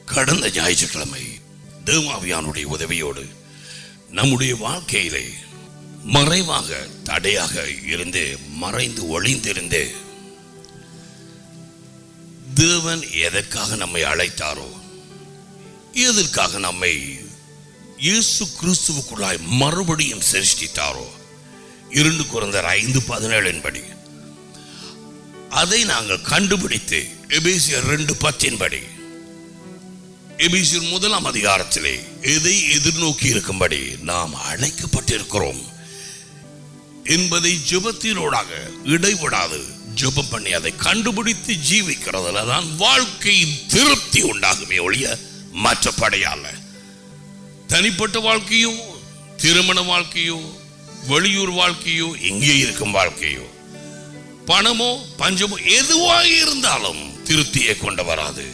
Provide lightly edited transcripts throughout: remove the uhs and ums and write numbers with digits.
கடந்த ஞாயிற்றுக்கிழமை தேவாவியானுடைய உதவியோடு நம்முடைய வாழ்க்கையிலே மறைவாக தடையாக இருந்து மறைந்து ஒளிந்திருந்து தேவன் எதற்காக நம்மை அழைத்தாரோ, எதற்காக நம்மை இயேசு கிறிஸ்துவுக்குள்ளாய் மறுபடியும் சிருஷ்டித்தாரோ, 2 கொரிந்தியர் 5:17 படி அதை நாங்கள் கண்டுபிடித்து எபேசியர் 2:10 படி எபேசியர் 1 அதிகாரத்திலே எதை எதிர்நோக்கி இருக்கும்படி நாம் அழைக்கப்பட்டிருக்கிறோம் என்பதை ஜெபத்தினோடாக இடைவிடாது ஜெபம் பண்ணி அதை கண்டுபிடித்து ஜீவிக்கிறதுல தான் வாழ்க்கையின் திருப்தி உண்டாகுமே ஒழிய மற்றபடியால. தனிப்பட்ட வாழ்க்கையோ, திருமண வாழ்க்கையோ, வெளியூர் வாழ்க்கையோ, எங்கே இருக்கும் வாழ்க்கையோ, பணமோ பஞ்சமோ எதுவாக இருந்தாலும் திருப்தியை கொண்டு வராது.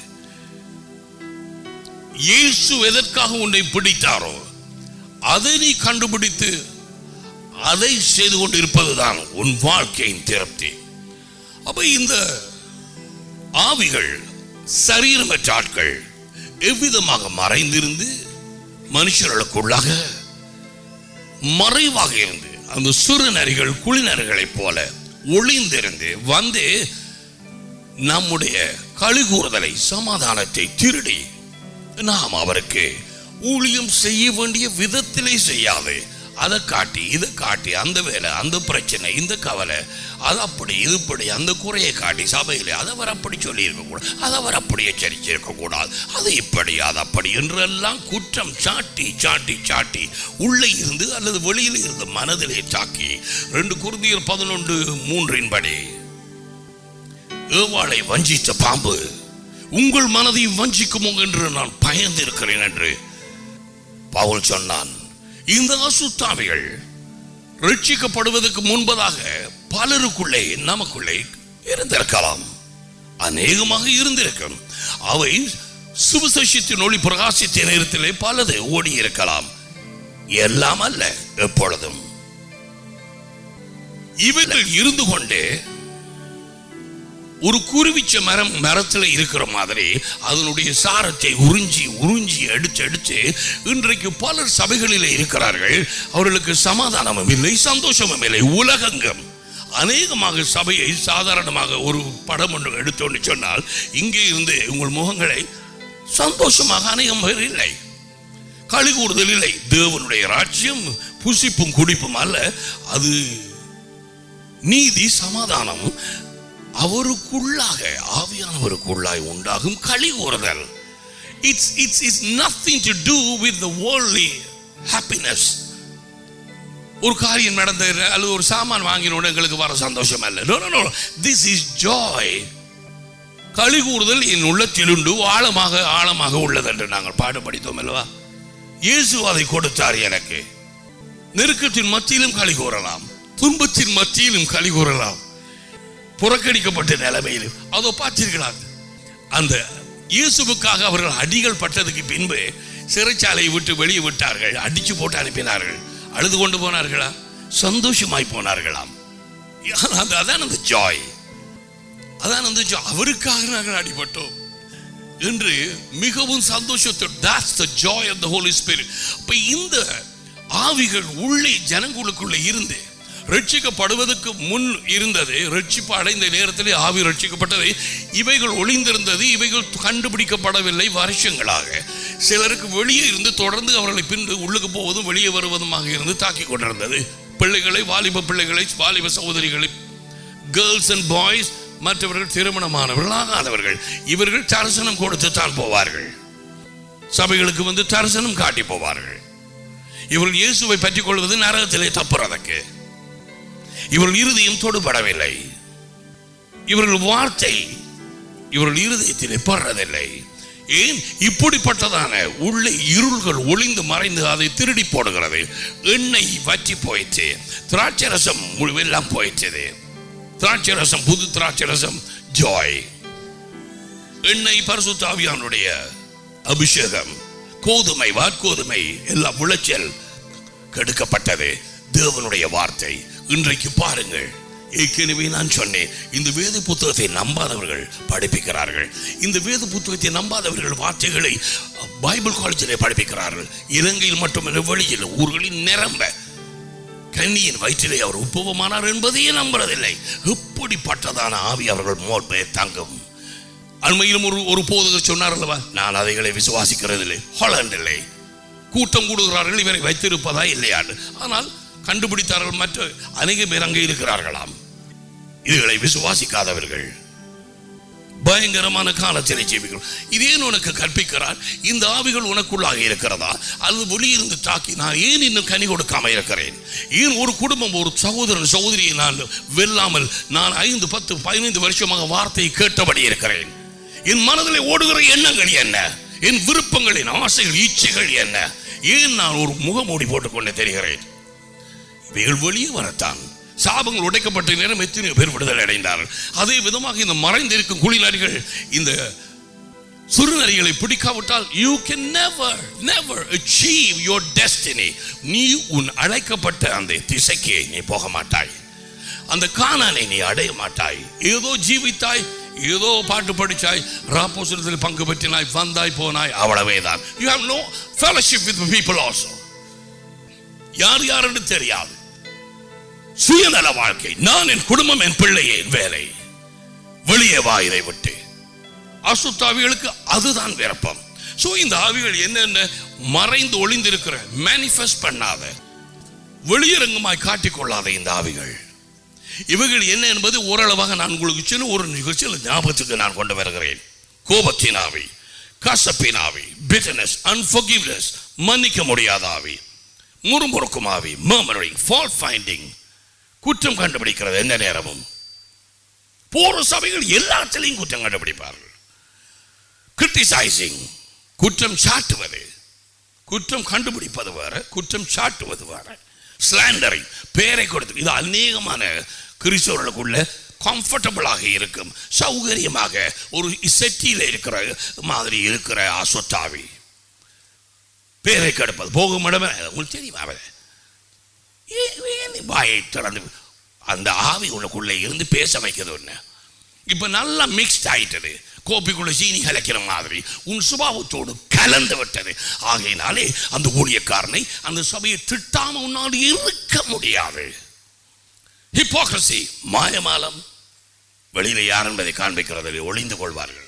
இயேசு எதற்காக உன்னை பிடித்தாரோ அதை நீ கண்டுபிடித்து அதை செய்து கொண்டு இருப்பதுதான் உன் வாழ்க்கையின் திருப்தி. அப்ப இந்த ஆவிகள் சரீரமற்ற ஆட்கள் எவ்விதமாக மறைந்திருந்து மனுஷர்களுக்குள்ளாக மறைவாக இருந்து அந்த சிறு நரிகள் குளிநரிகளைப் போல ஒளிந்திருந்து வந்து நம்முடைய கலிகூறுதலை சமாதானத்தை திருடி நாம் அவருக்கு ஊழியம் செய்ய வேண்டிய விதத்திலே செய்யாது அதை காட்டி இதை காட்டி அந்த வேலை அந்த பிரச்சனை இந்த கவலை அது அப்படி இது இப்படி அந்த குறையை காட்டி சபையிலே அதை அவர் அப்படி சொல்லி இருக்கக்கூடாது, அதை அவர் அப்படி எச்சரிச்சிருக்க கூடாது, அது இப்படி அது அப்படி என்றெல்லாம் குற்றம் சாட்டி சாட்டி சாட்டி உள்ளே இருந்து அல்லது வெளியில் இருந்து மனதிலே தாக்கி 2 கொரிந்தியர் 11:3 படி ஏவாளை வஞ்சித்த பாம்பு உங்கள் மனதை வஞ்சிக்குமோ என்று நான் பயந்து இருக்கிறேன் என்று பவுல் சொன்னான். இந்த அசுத்தாவிகள் ரட்சிக்கப்படுவதற்கு முன்பதாக பலருக்குள்ளே நமக்குள்ளே இருந்திருக்கலாம், அநேகமாக இருந்திருக்கும். அவை சுவிசேஷத்தின் ஒளி பிரகாசித்த நேரத்திலே பலது ஓடி இருக்கலாம், எல்லாம் அல்ல எப்பொழுதும். இவைகள் இருந்து கொண்டே ஒரு குருவிச்ச மரத்தில் இருக்கிற மாதிரி அதனுடைய சாரத்தை உறிஞ்சி உறிஞ்சி எடுத்து இன்றைக்கு பலர் சபைகளிலே இருக்கிறார்கள். அவர்களுக்கு சமாதானமும் இல்லை, சந்தோஷமும் இல்லை. உலகெங்கும் அநேகமாக சபையை சாதாரணமாக ஒரு படம் ஒன்று எடுத்தோன்னு சொன்னால் இங்கே இருந்து உங்கள் முகங்களை சந்தோஷமாக அநேகம் பேர் இல்லை, களி கூறுதல் இல்லை. தேவனுடைய ராஜ்யம் புசிப்பும் குடிப்பும் அல்ல, அது நீதி சமாதானம் அவருக்குள்ளாக ஆவியானவருக்குள்ளாய் உண்டாகும் களி கூறுதல். It's nothing to do with the worldly happiness. ஒரு காரியம் நடந்த அல்லது ஒரு சாமான் வாங்கினோட எங்களுக்கு வர சந்தோஷம் அல்ல. No. This is joy. களி கூறுதல் என் உள்ளத்தில் உண்டு, ஆழமாக ஆழமாக உள்ளது என்று நாங்கள் பாடு படித்தோம் அல்லவா? இயேசு அதை கொடுத்தார் எனக்கு. நெருக்கத்தின் மத்தியிலும் களி கூறலாம், துன்பத்தின் மத்தியிலும் களி கூறலாம், புறக்கணிக்கப்பட்ட நிலைமையில். அதோ பார்த்தீர்களா, அந்த இயேசுவுக்காக அவர்கள் அடிகள் பட்டதுக்கு பின்பு சிறைச்சாலையை விட்டு வெளியே விட்டார்கள், அடிச்சு போட்டு அனுப்பினார்கள். அழுது கொண்டு போனார்களா? சந்தோஷமாய் போனார்களாம். அதான் அந்த ஜாய், அதான் அந்த ஜாய். அவருக்காக நாங்கள் அடிபட்டோம் என்று மிகவும் சந்தோஷத்தோடு. That's the joy of the Holy Spirit. அப்ப இந்த ஆவிகள் உள்ளே ஜனங்களுக்குள்ளே இருந்து ரட்சிக்கப்படுவதற்கு முன் இருந்தது, ரட்சிப்பு அடைந்த நேரத்திலே ஆவி ரட்சிக்கப்பட்டது. இவைகள் ஒளிந்திருந்தது, இவைகள் கண்டுபிடிக்கப்படவில்லை வருஷங்களாக. சிலருக்கு வெளியே இருந்து தொடர்ந்து அவர்களை பின்பு உள்ளுக்கு போவதும் வெளியே வருவதுமாக இருந்து தாக்கி கொண்டிருந்தது. பிள்ளைகளை, வாலிப பிள்ளைகளை, வாலிப சகோதரிகளை, கேர்ள்ஸ் அண்ட் பாய்ஸ், மற்றவர்கள் திருமணமானவர்கள் ஆகாதவர்கள், இவர்கள் தரிசனம் கொடுத்து தான் போவார்கள், சபைகளுக்கு வந்து தரிசனம் காட்டி போவார்கள். இவர்கள் இயேசுவை பற்றிக் கொள்வது நரகத்திலே தப்புறதற்கு. இவர்கள் இருதயம் தொடுபடவில்லை, இவர்கள் வார்த்தை இவர்கள் இருதயத்திலே படுறதில்லை. ஏன்? இப்படிப்பட்டதான உள்ளே இருள்கள் ஒளிந்து மறைந்து அதை திருடி போடுகிறது. எண்ணெய் வற்றி போயிடுச்சு, திராட்சை ரசம் எல்லாம் போயிடுச்சது. திராட்சை ரசம், புது திராட்சை ரசம், ஜாய். எண்ணெய் பரிசுத்த ஆவியானுடைய அபிஷேகம், கோதுமை வாற்கோதுமை எல்லாம் விளைச்சல் கெடுக்கப்பட்டது. தேவனுடைய வார்த்தை இன்றைக்கு பாருங்கள், ஏற்கனவே நான் சொன்னேன், இந்த வேத புத்தகத்தை நம்பாதவர்கள் படிப்பிக்கிறார்கள். இந்த வேத புத்தகத்தை நம்பாதவர்கள் வார்த்தைகளை பைபிள் காலேஜிலே படிப்பிக்கிறார்கள். இலங்கையில் மட்டுமல்ல, வெளியில் ஊர்களில் நிரம்ப கன்னியின் வயிற்றிலே அவர் உற்பவமானார் என்பதையே நம்புறதில்லை. எப்படிப்பட்டதான ஆவி அவர்கள் மோட்பே தங்கும். அண்மையிலும் ஒரு போதகர் சொன்னார் அல்லவா, நான் அதைகளை விசுவாசிக்கிறதில்லை, ஹாலண்டில்லை கூட்டம் கூடுகிறார்கள் இவரை வைத்திருப்பதா இல்லையான்னு. ஆனால் கண்டுபிடித்தார்கள், மற்ற அநேக பேர் அங்கே இருக்கிறார்களாம். இதுகளை விசுவாசிக்காதவர்கள் பயங்கரமான காலத்திலே ஜீவிக்கிறோம். இதேன் உனக்கு கற்பிக்கிறார். இந்த ஆவிகள் உனக்குள்ளாக இருக்கிறதா அல்லது வெளியிருந்து தாக்கி நான் ஏன் இன்னும் கனி கொடுக்காம இருக்கிறேன்? ஏன் ஒரு குடும்பம், ஒரு சகோதரன் சகோதரியை நான் வெல்லாமல் நான் 5, 10, 15 வருஷமாக வார்த்தையை கேட்டபடி இருக்கிறேன்? என் மனதில் ஓடுகிற எண்ணங்கள் என்ன? என் விருப்பங்களின் ஆசைகள் இச்சைகள் என்ன? ஏன் நான் ஒரு முகமூடி போட்டுக்கொண்டே தெரிகிறேன்? இவைகள் வெளியே வரத்தான். சாபங்கள் உடைக்கப்பட்ட நேரம் எத்தனையோ பேர் விடுதலை அடைந்தார்கள். அதே விதமாக இந்த மறைந்திருக்கும் குழிநரிகள், இந்த சுருநரிகளை பிடிக்காவிட்டால் you can never achieve your destiny. நீ உன் அழைக்கப்பட்ட அந்த திசைக்கு நீ போக மாட்டாய். அந்த கானானை நீ அடைய மாட்டாய். ஏதோ ஜீவித்தாய், ஏதோ பாட்டு படிச்சாய், ராப்போசனத்தில் பங்கு பெற்றினாய், வந்தாய் போனாய், அவ்வளவேதான். You have no fellowship with people also. யார் யாருன்னு தெரியாது. சுயநல வாழ்க்கை, நான், என் குடும்பம், என் பிள்ளை, என் வேலை. வெளியே வா இதை விட்டு. அசுத்த ஆவிகளுக்கு அதுதான் விருப்பம். சோ இந்த ஆவிகள் என்னென்ன மறைந்து ஒளிந்திருக்கிற, மேனிஃபெஸ்ட் பண்ணாத, வெளியரங்கமாய் காட்டிக்கொள்ளாத இந்த ஆவிகள், இவைகள் என்ன என்பது ஓரளவாக நான் உங்களுக்கு சின்ன ஒரு நிகழ்ச்சியில் ஞாபகத்துக்கு நான் கொண்டு வருகிறேன். கோபத்தின் ஆவி, கசப்பின் ஆவி, bitterness, unforgiveness, மன்னிக்க முடியாத ஆவி, முறுமுறுக்கும் ஆவி, murmuring, fault finding, குற்றம் கண்டுபிடிக்கிறது. எந்த நேரமும் போற சபைகள் எல்லாத்திலையும் குற்றம் கண்டுபிடிப்பார்கள். கிரிட்டிசைசிங், குற்றம் சாட்டுவது. குற்றம் கண்டுபிடிப்பது வேற, குற்றம் சாட்டுவது வேற. ஸ்லாண்டரிங், பேரை கொடுத்து. இது அநேகமான கிறிஸ்தவர்களுக்குள்ள கம்ஃபர்டபுளாக இருக்கும், சௌகரியமாக ஒரு செட்டியில் இருக்கிற மாதிரி இருக்கிற அசுத்தாவி. பேரை கெடுப்பது, போகும் இடமே உங்களுக்கு தெரியுமா? வாயை திறந்து அந்த ஆவி உனக்குள்ளே இருந்து பேச வைக்கிறது ஒண்ணு. இப்ப நல்லா மிக்ஸ்ட் ஆயிட்டது, கோப்பிக்குள்ள சீனி கலக்கிற மாதிரி உன் சுபாவத்தோடு கலந்து விட்டது. ஆகையினாலே அந்த ஊழியக்காரனை, அந்த சபையை திட்டாம உன்னால் இருக்க முடியாது. ஹிப்போக்ரசி, மாயமாலம், வெளியில யார் என்பதை காண்பிக்கிறதில் ஒளிந்து கொள்வார்கள்.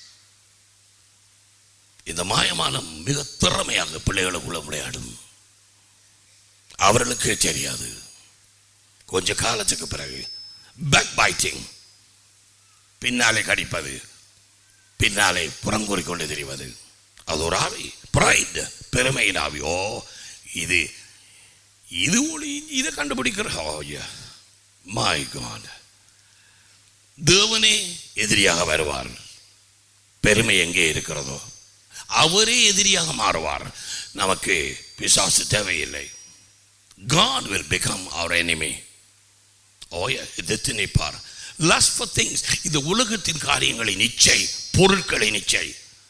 இந்த மாயமாலம் மிக திறமையாக பிள்ளைகளுக்குள்ள விளையாடும். அவர்களுக்கே தெரியாது. கொஞ்ச காலத்துக்கு பிறகு பேக் பைட்டிங், பின்னாலே கடிப்பது, பின்னாலே புறங்கூறி கொண்டு தெரிவது, அது ஒரு ஆவி. பிரைட், பெருமையின் ஆவி. ஓ, இது இது ஒளி, இதை கண்டுபிடிக்கிற. மை காட், தேவனே எதிரியாக வருவார். பெருமை எங்கே இருக்கிறதோ அவரே எதிரியாக மாறுவார். நமக்கு பிசாசு தேவையில்லை. God will become our enemy. Oh yeah, எதிர்த்து பார். Lust for things, இந்த உலகத்தின் காரியங்களின் இச்சை, பொருட்களின் இச்சை.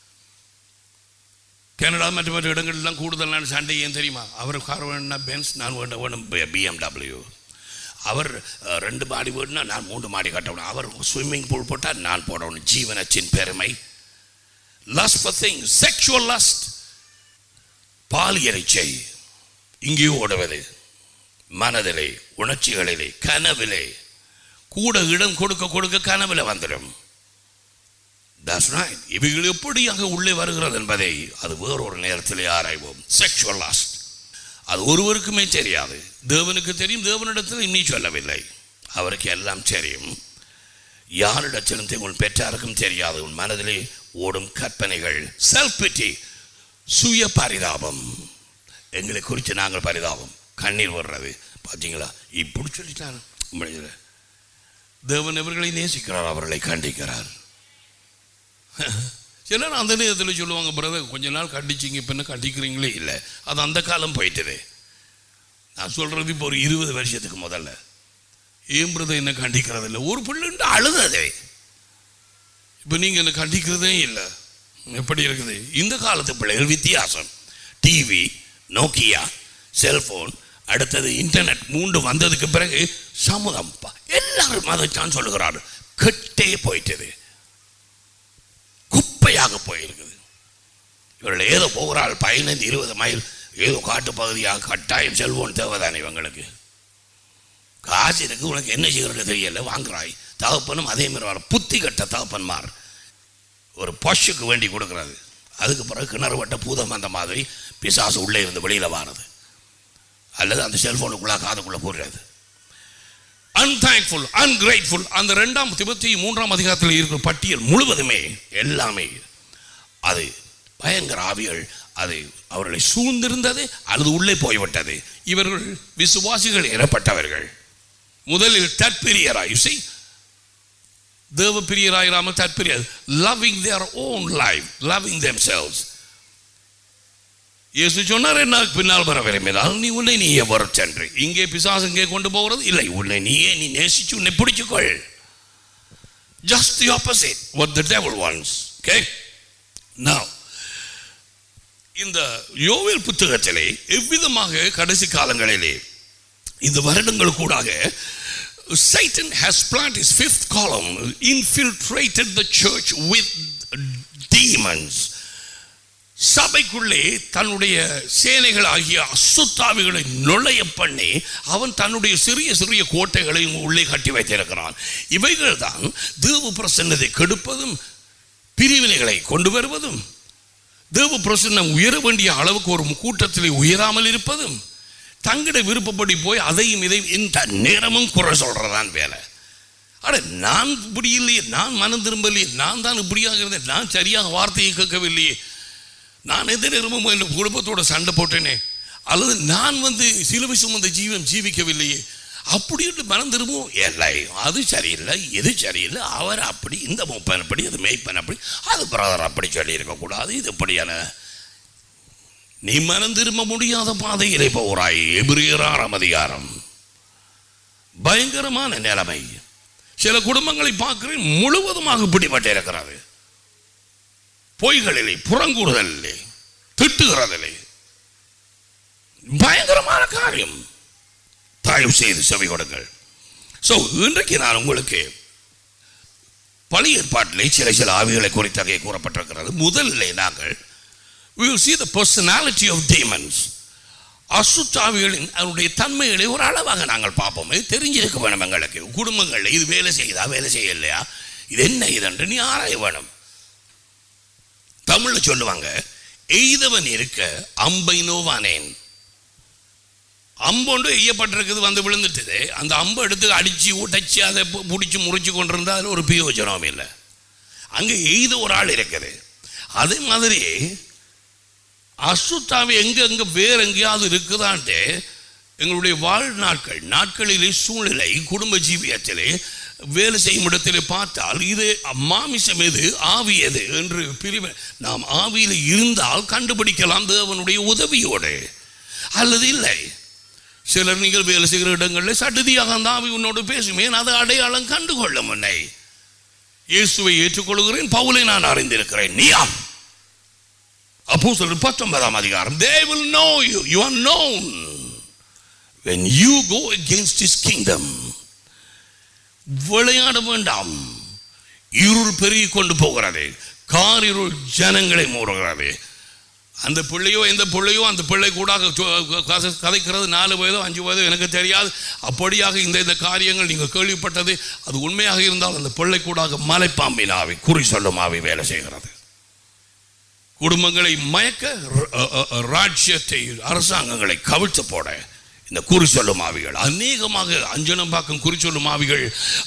கனடா மற்ற மற்ற இடங்கள்லாம் கூடுதலான சண்டை ஏன் தெரியுமா? அவர் கார் வேணும்னா பென்ஸ், நான் வேணும் BMW. அவர் 2 மாடி வேணும்னா நான் 3 மாடி கட்டணும். அவர் ஸ்விம்மிங் பூல் போட்டால் நான் போடணும். ஜீவனத்தின் பெருமை. Lust for things, sexual lust, பாலியல் இச்சை இங்கேயோ ஓடுவது. மனதிலே, உணர்ச்சிகளிலே, கனவிலே கூட இடம் கொடுக்க கொடுக்க கனவில வந்துடும். That's right. இவைகள் எப்படியாக உள்ளே வருகிறது என்பதை அது வேறொரு நேரத்திலே ஆராய்வோம். Sexual lust, அது ஒருவருக்குமே தெரியாது. தேவனுக்கு தெரியும். தேவனிடத்தில் நீ சொல்லவில்லை, அவருக்கு எல்லாம் தெரியும். யாரிடத்திலும் உன் பெற்றாருக்கும் தெரியாது. உன் மனதிலே ஓடும் கற்பனைகள். செல்ஃப் பிட்டி, சுய பரிதாபம். எங்களை குறித்து நாங்கள் பரிதாபம், கண்ணீர் வர்றது. பார்த்தீங்களா, இப்படி சொல்லிட்டாங்க. தேவன் அவர்களை நேசிக்கிறார், அவர்களை கண்டிக்கிறார். சிலர் அந்த நேரத்தில் சொல்லுவாங்க, பிரதர் கொஞ்ச நாள் கண்டிச்சிங்க, பின்ன கண்டிக்கிறீங்களே. இல்லை, அது அந்த காலம் போயிட்டுது. நான் சொல்றது இப்போ ஒரு 20 வருஷத்துக்கு முதல்ல. ஏன் பிரதர் என்ன கண்டிக்கிறது இல்லை? ஒரு பிள்ளைண்டு அழுததே. இப்போ நீங்கள் என்ன கண்டிக்கிறதே இல்லை. எப்படி இருக்குது இந்த காலத்து பிள்ளைகள்? வித்தியாசம். டிவி, நோக்கியா, செல்போன், அடுத்தது இன்டர்நெட் 3 வந்ததுக்கு பிறகு சமூகம் என்ன எல்லாரும் அதைத்தான் சொல்லுகிறார். கெட்டே போயிட்டது, குப்பையாக போயிருக்குது. இவர்கள் ஏதோ போகிறாள் 15-20 மைல் ஏதோ காட்டு பகுதியாக, கட்டாயம் செல்வோம் தேவைதானே இவங்களுக்கு. காசு இருக்கு, உனக்கு என்ன செய்கிறது தெரியல, வாங்குறாய். தகப்பனும் அதே மாதிரி வர புத்தி கட்ட தகப்பன்மார் ஒரு பஷுக்கு வேண்டி கொடுக்கறது. அதுக்கு பிறகு கிணறு வட்ட பூதம் அந்த மாதிரி பிசாசு உள்ளே இருந்து வெளியில் வாரது, அல்லது அந்த செல்போனுக்குள்ளே காதுக்குள்ளே போடுறது. Unthankful, ungrateful. அந்த 2 திமோத்தேயு 3 அதிகாரத்தில் இருக்கிற பட்டியல் முழுவதுமே எல்லாமே அது பயங்கர ஆவிகள், அது அவர்களை சூழ்ந்திருந்தது அல்லது உள்ளே போய்விட்டது. இவர்கள் விசுவாசிகள் எனப்பட்டவர்கள். முதலில் தற்பிரியராய், தேவ பிரியராயிராமல் தற்பிரியர், loving their own life, loving themselves. இயேசு சொன்னார், என்ன பின்னால் வர விரும்பினால் நீ உன்னை நீயே வர சென்று. இங்கே பிசாசு இங்கே கொண்டு போகிறது இல்லை, உன்னை நீயே நீ நேசிச்சு உன்னை பிடிச்சுக்கொள். Just the opposite what the devil wants. Okay? Now இந்த யோவேல் புத்தகத்திலே எவ்விதமாக கடைசி காலங்களிலே இந்த வருடங்கள் கூடாக Satan has planted his 5th column, infiltrated the church with demons. சபைக்குள்ளே தன்னுடைய சேனைகள் ஆகிய அசுத்தாவிகளை நுழைய பண்ணி அவன் தன்னுடைய சிறிய சிறிய கோட்டைகளை உள்ளே கட்டி வைத்திருக்கிறான். இவைகள் தான் தேவ பிரசன்னத்தை கெடுப்பதும் பிரிவினைகளை கொண்டு வருவதும் தேவ பிரசன்னம் உயர வேண்டிய அளவுக்கு ஒரு கூட்டத்தில் உயராமல் இருப்பதும் தங்கட விருப்பப்படி போய் அதையும் இதையும் இந்த நேரமும் குறை சொல்றதான் வேலை. அட நான் இப்படி இல்லையே, நான் மனம் திரும்பலையே, நான் தான் இப்படியாக இருந்தேன், நான் சரியாக வார்த்தையை கேட்கவில்லையே, நான் எந்த நேரமும் என் குடும்பத்தோட சண்டை போட்டேனே, அல்லது நான் சிலுவை சுமந்த ஜீவிக்கவில்லையே, அப்படின்ட்டு மனம் திரும்பவும் இல்லை, அது சரியில்லை, எது சரியில்லை, அவர் அப்படி, இந்த மூப்பன் அப்படி, அது மேய்ப்பன் அப்படி, அது பிரதர் அப்படி சொல்லி இருக்கக்கூடாது, இது இப்படியான நீ மனம் திரும்ப முடியாத பாதையிலே போகிறாய். எபிரேயர் 6 அதிகாரம் பயங்கரமான நிலைமை. சில குடும்பங்களை பார்க்கிறேன் முழுவதுமாக பிடிபட்டு இருக்கிறது. பொய்களிலே, புறங்கூறுதலிலே, திட்டுகிறதிலே, பயங்கரமான காரியம். தயவு செய்து செவி கொடுங்கள். இன்றைக்கு நான் உங்களுக்கு பழைய ஏற்பாட்டிலே சில ஆவிகளை குறித்தே கூறப்பட்டிருக்கிறது. முதலிலே நாங்கள் we will see the personality of demons. அசுத்தாவிகளின் அவருடைய தன்மைகளை ஒரு அளவாக நாங்கள் பார்ப்போம். தெரிஞ்சிருக்க வேணும் எங்களுக்கு. குடும்பங்களில் இது வேலை செய்யுதா, வேலை செய்யலையா, இது என்ன இதென்று நீ ஆராய வேணும். தமிழில் சொல்லுவாங்க, எய்தவன் இருக்க அம்பை நோவானேன். அம்பொண்டு எய்யப்பட்டிருக்குது, விழுந்துட்டுது. அந்த அம்பை எடுத்து அடித்து உடைச்சி அதை பிடிச்சி முறிச்சு கொண்டிருந்தா அதில் ஒரு பிரயோஜனம் இல்லை. அங்கே எய்த ஒரு ஆள் இருக்குது. அதே மாதிரி அசுத்தாவி எங்க வேற எங்கேயாவது இருக்குதான்ட்டு எங்களுடைய நாட்களிலே சூழ்நிலை, குடும்ப ஜீவியத்திலே, வேலை செய்யும் இடத்திலே பார்த்தால் இது மாமிசம் எது, ஆவி எது என்று பிரிவு நாம் ஆவியில் இருந்தால் கண்டுபிடிக்கலாம் தேவனுடைய உதவியோடு, அல்லது இல்லை. சிலர் நீங்கள் வேலை செய்கிற இடங்களில் சடுதியாக அந்த ஆவி உன்னோடு பேசுமே, அது அடையாளம் கண்டுகொள்ள முன்னை இயேசுவை ஏற்றுக்கொள்கிறேன், பவுலை நான் அறிந்திருக்கிறேன், நீயாம். அப்போஸ்தலர் 19 அதிகாரம். They will know you. You are known when you go against his kingdom. விளையாட வேண்டாம். இருள் பெருகி கொண்டு போகிறது, காரிருள் ஜனங்களை மூடுகிறது. அந்த பிள்ளையோ எந்த பிள்ளையோ அந்த பிள்ளை கூட கதைக்கிறது 4 வயதோ 5 வயதோ எனக்கு தெரியாது. அப்படியாக இந்த காரியங்கள் நீங்கள் கேள்விப்பட்டது அது உண்மையாக இருந்தால் அந்த பிள்ளை கூட மலைப்பாம்பின் ஆவி, குறி சொல்லும் ஆவி வேலை செய்கிறது. குடும்பங்களை மயக்க, ராஜ்யத்தை, அரசாங்கங்களை கவிழ்த்து போட இந்த குறி சொல்லும் ஆவிகள் அநேகமாக அஞ்சனம்பாக்கம் குறி சொல்லும் ஆவிகள்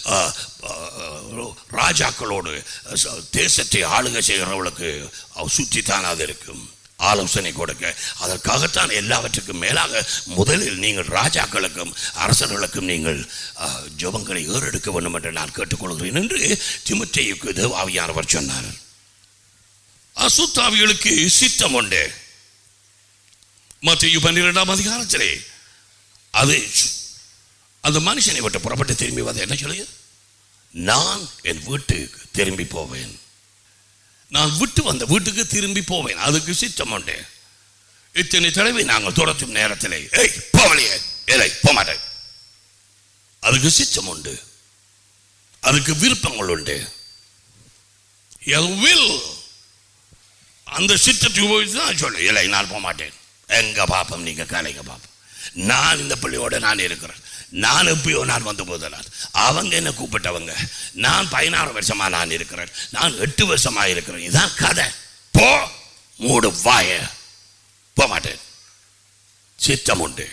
ராஜாக்களோடு தேசத்தை ஆளுகை செய்கிறவர்களுக்கு சுற்றித்தான் அது இருக்கும், ஆலோசனை கொடுக்க. அதற்காகத்தான் எல்லாவற்றுக்கும் மேலாக முதலில் நீங்கள் ராஜாக்களுக்கும் அரசர்களுக்கும் நீங்கள் ஜெபங்களை ஏறெடுக்க வேண்டும் என்று நான் கேட்டுக்கொள்கிறேன் என்று தீமோத்தேயுக்கு தேவாவியானவர் சொன்னார். அசுத்தாவிகளுக்கு சித்தம் உண்டு. மத்தேயு 12 அதிகாரத்திலே அது அந்த மனுஷனை விட்டு புறப்பட்டு திரும்பி வந்து என்ன சொல்லுது, நான் என் வீட்டுக்கு திரும்பி போவேன், நான் விட்டு வந்த வீட்டுக்கு திரும்பி போவேன். அதுக்கு சித்தம் உண்டு. இத்தனை தடவை நாங்கள் துரத்தும் நேரத்திலே போவலையே இல்லை போக மாட்டேன், அதுக்கு சித்தம் உண்டு. அதுக்கு விருப்பங்கள் உண்டு. வில் அந்த சித்தத்துக்கு போய் தான் சொல்லு, இல்லை நான் போக மாட்டேன், எங்க பாப்பம் நீங்க கலைங்க பாப்போம், நான் இந்த பிள்ளையோட நான் இருக்கிறேன், நான் எப்பயோ நான் வந்து போதலார், அவங்க என்ன கூப்பிட்டவங்க, நான் 16 வருஷமா நான் இருக்கிறேன், நான் 8 வருஷமா இருக்கிறேன், இதான் கதை, போ மூடு வாய, போக மாட்டேன். சித்தம் உண்டு.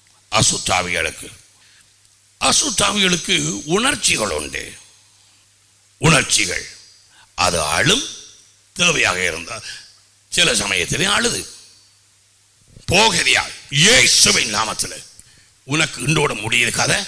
அசுத்தாவிகளுக்கு உணர்ச்சிகள் உண்டு. உணர்ச்சிகள் அது அழும், தேவையாக இருந்தால் சில சமயத்திலே அழுது போகதியா இயேசுவின் நாமத்தில் உனக்கு இண்டோட முடியுது கதை,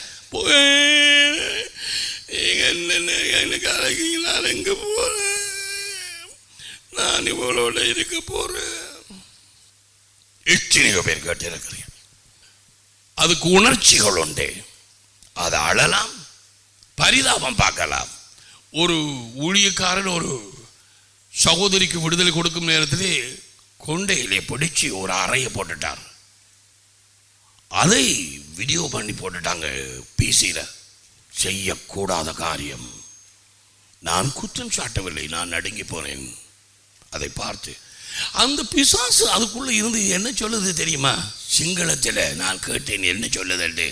நான் எங்க போறேன், நான் இவளோட இருக்க போறேன். எத்தனையோ பேர் கேட்டு இருக்கிறேன். அதுக்கு உணர்ச்சிகள் உண்டு. அது அழலாம், பரிதாபம் பார்க்கலாம். ஒரு ஊழியக்காரன் ஒரு சகோதரிக்கு விடுதலை கொடுக்கும் நேரத்திலே கொண்டையிலே பிடிச்சி ஒரு அறையை போட்டுட்டார். அதை வீடியோ பண்ணி போட்டுட்டாங்க பிசியில். செய்யக்கூடாத காரியம். நான் குற்றம் சாட்டவில்லை, நான் நடுங்கி போனேன் அதை பார்த்து. அந்த பிசாசு அதுக்குள்ள இருந்து என்ன சொல்லுது தெரியுமா? சிங்களத்தில் நான் கேட்டேன் என்ன சொல்லுது.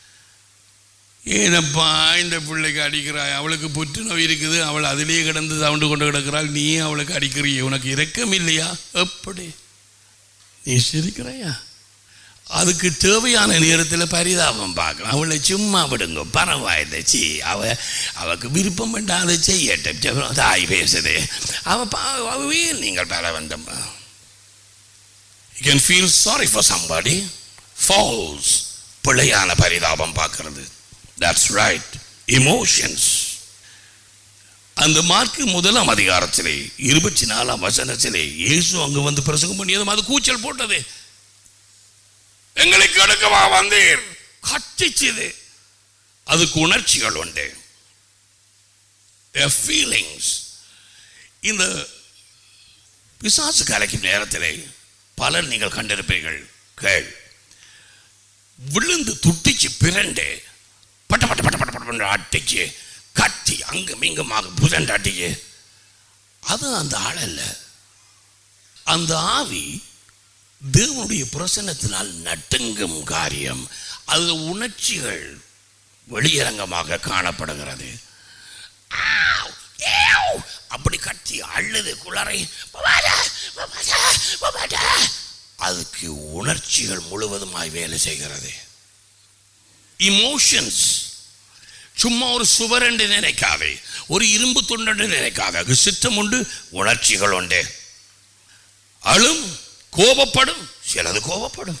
ஏனப்பா இந்த பிள்ளைக்கு அடிக்கிறாய், அவளுக்கு புற்றுநோய் இருக்குது, அவள் அதிலேயே கிடந்து சவுண்டு கொண்டு கிடக்கிறாள், நீ அவளுக்கு அடிக்கிறிய, உனக்கு இரக்கம் இல்லையா? எப்படி நீ சிரிக்கிறாயா? அதுக்கு தேவையான நேரத்தில் பரிதாபம் பார்க்கலாம். அவளை சும்மா விடுங்க, பரவாயில்லை, அவளுக்கு விருப்பம் வேண்டாம், அதை செய்யட்டும், தாய் பேசுது, அவவே நீங்கள் பல வந்தம்மா. You can feel sorry for somebody. False, பிழையான பரிதாபம் பார்க்கிறது. That's right, emotions. அந்த மார்க்கு 1ஆம் அதிகாரத்திலே 24ஆம் வசனத்திலே இயேசு அங்கு வந்து பிரசங்கம் பண்ணியதும் அது கூச்சல் போட்டது. எங்களுக்கு எடுக்கவா வந்தீர், கட்டிச்சது. அதுக்கு உணர்ச்சிகள் உண்டு. feelings. இந்த பிசாசு கலைக்கும் நேரத்திலே பலர் நீங்கள் கண்டிருப்பீர்கள். கேள், விழுந்து துட்டிச்சு பிறண்டு பட்ட பட்ட பட்ட பட்ட பட்ட அட்டிச்சு கட்டி அங்கும் இங்குமாக புரண்டு அட்டிச்சு. அது அந்த ஆள் அல்ல. அந்த ஆவி தேவனுடைய பிரசன்னத்தினால் நட்டுங்கும் காரியம். அது உணர்ச்சிகள் வெளியரங்கமாக காணப்படுகிறது. அப்படி கட்டி அழுது குளறை, அதுக்கு உணர்ச்சிகள் முழுவதுமாய் வேலை செய்கிறது. இமோஷன்ஸ் சும்மா ஒரு சுவர் என்று நினைக்காதே, ஒரு இரும்பு துண்டு என்று நினைக்காதே. அது சித்தம் உண்டு, உணர்ச்சிகள் உண்டு. அழும், கோபப்படும், சிலது கோபப்படும்.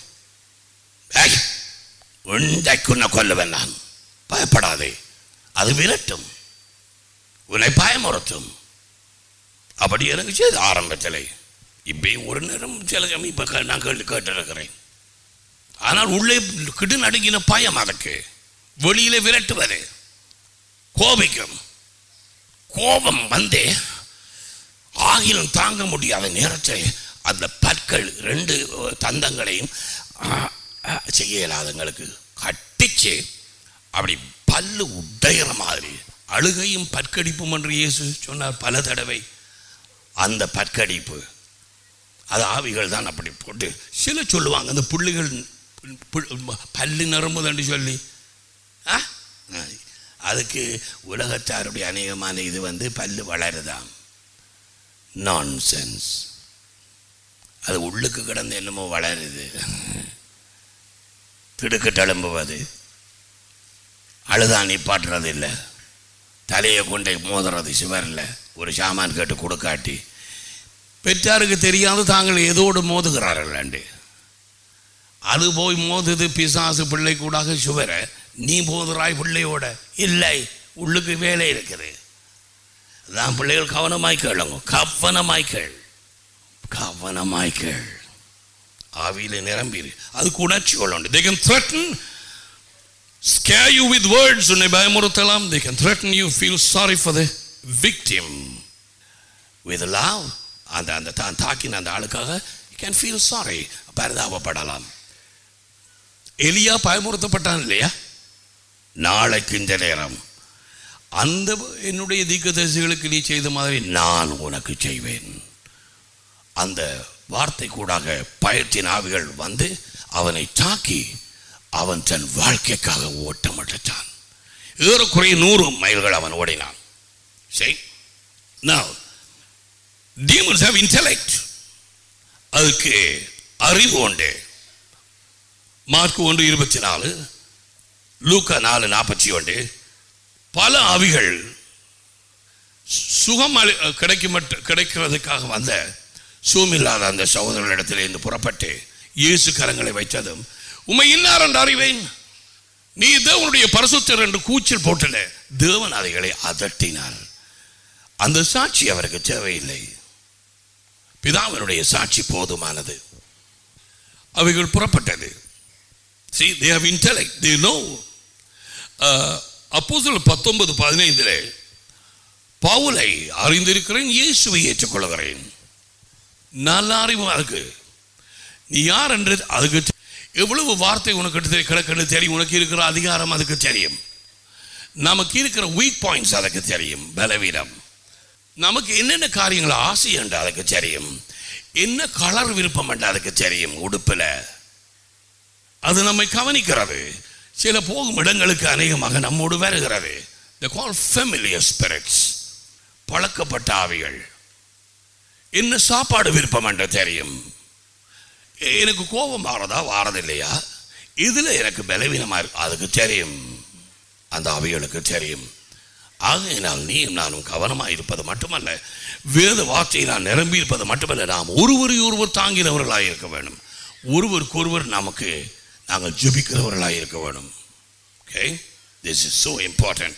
உன்னை கொல்லுவேன் நான், பயப்படாதே, அது விரட்டும், உன்னை பயமுறுத்தும். அப்படி எனக்கு செய்து ஆரம்பத்தில். இப்பயும் ஒரு நேரம் சில சமயம் இப்போ நான் கேட்டிருக்கிறேன். ஆனால் உள்ளே கிடு நடுங்கின பயம், அதற்கு வெளியில விரட்டுவது, கோபிக்கும். கோபம் வந்தே ஆகிலும் தாங்க முடியாத நேரத்தில் அந்த பற்கள் 2 தந்தங்களையும் செய்ய இயலாதங்களுக்கு கட்டிச்சு அப்படி பல்லு உடையிற மாதிரி. அழுகையும் பற்கடிப்பும் என்று இயேசு சொன்னார் பல தடவை. அந்த பற்கடிப்பு அது ஆவிகள் தான் அப்படி போட்டு. சில சொல்லுவாங்க அந்த புள்ளிகள் பல்லு நரம்புதன்று சொல்லி, அதுக்கு உலகத்தாருடைய அநேகமான இது வந்து பல்லு வளருதாம். நான்சென்ஸ். அது உள்ளுக்கு கிடந்து என்னமோ வளருது, திடுக்கு தழும்புவது, அழுதா நிப்பாட்டுறது இல்லை, தலையை கொண்டே மோதுறது சிவரில், ஒரு சாமான் கேட்டு கொடுக்காட்டி பெற்றாருக்கு தெரியாது தாங்கள் ஏதோடு மோதுகிறார்கள். அது போய் மோதுது பிசாசு பிள்ளை கூடாக சுவர. நீ மோதுறாய் பிள்ளையோட, இல்லை, உள்ளுக்கு வேலை இருக்குது. அதான் பிள்ளைகள் கவனமாய் கேளுங்க, கவனமாய் கேள். ஆவியில நிரம்பிடு. அதுக்கு உணர்ச்சிகள் உண்டு. They can threaten, scare you with words. உன்னை பயமுறுத்தலாம். They can threaten you, feel sorry for the victim. With love, அந்த தான் தாக்கின அந்த ஆளுக்காக you can feel sorry, பரிதாபப்படலாம். எலியா பயமுறுத்தப்பட்டான் இல்லையா? நாளைக்கு இந்த நேரம் அந்த என்னுடைய தீர்க்கதரிசிகளுக்கு நீ செய்த மாதிரி நான் உனக்கு செய்வேன். அந்த வார்த்தை கூடாக பயத்தின் ஆவிகள் வந்து அவனை தாக்கி அவன் தன் வாழ்க்கைக்காக ஓட்டமிட்டான். ஏறக்குறைய 100 மைல்கள் அவன் ஓடினான். சரி, now demons have intellect. அதுக்கு அறிவு உண்டு. மார்க் 1:24, லூக்கா 4:41. பல ஆவிகள் சுகம் கிடைக்கிறதுக்காக வந்த சூமில்லாத அந்த சகோதரர்களிடத்தில் இருந்து புறப்பட்டு இயேசு கரங்களை வைத்ததும், உம்மை இன்னார் என்று அறிவேன், நீ தேவனுடைய பரிசுத்தர் என்று கூச்சல் போட்டல. தேவன் அதைகளை அதட்டினார். அந்த சாட்சி அவருக்கு தேவையில்லை. பிதாவினுடைய சாட்சி போதுமானது. அவைகள் புறப்பட்டது. See, they have intellect, they know. அப்போஸ்தலர் 19:15 பவுலை அறிந்திருக்கிறேன், இயேசுவை ஏற்றுக்கொள்கிறேன். நல்ல அறிவு அதுக்கு. நீ யார் என்று அதுக்கு எவ்வளவு வார்த்தை உனக்கு கிடக்குன்னு தெரியும். உனக்கு இருக்கிற அதிகாரம் அதுக்கு தெரியும். நமக்கு இருக்கிற வீக் பாயிண்ட்ஸ் அதுக்கு தெரியும். பலவீனம், நமக்கு என்னென்ன காரியங்கள் ஆசை என்று அதுக்கு தெரியும். என்ன கலர் விருப்பம் என்று அதுக்கு தெரியும். உடுப்பில் அது நம்மை கவனிக்கிறது. சில போகும் இடங்களுக்கு அநேகமாக நம்மோடு வருகிறது. They call familiar spirits. பழக்கப்பட்ட ஆவிகள். என்ன சாப்பாடு விருப்பம் என்று தெரியும். எனக்கு கோபம் வாரதா வாரதில்லையா, இதில் எனக்கு பலவீனமாக இருக்கு, அதுக்கு தெரியும். அந்த ஆவிகளுக்கு தெரியும். ஆகையினால் நீயும் நானும் கவனமாக இருப்பது மட்டுமல்ல, வேத வார்த்தையை நான் நிரம்பி இருப்பது மட்டுமல்ல, நாம் ஒருவர் தாங்கினவர்களாக இருக்க வேண்டும். ஒருவருக்கு ஒருவர் நமக்கு நாங்கள் ஜெபிக்கிறவர்களாக இருக்க வேண்டும். Okay, this is so important.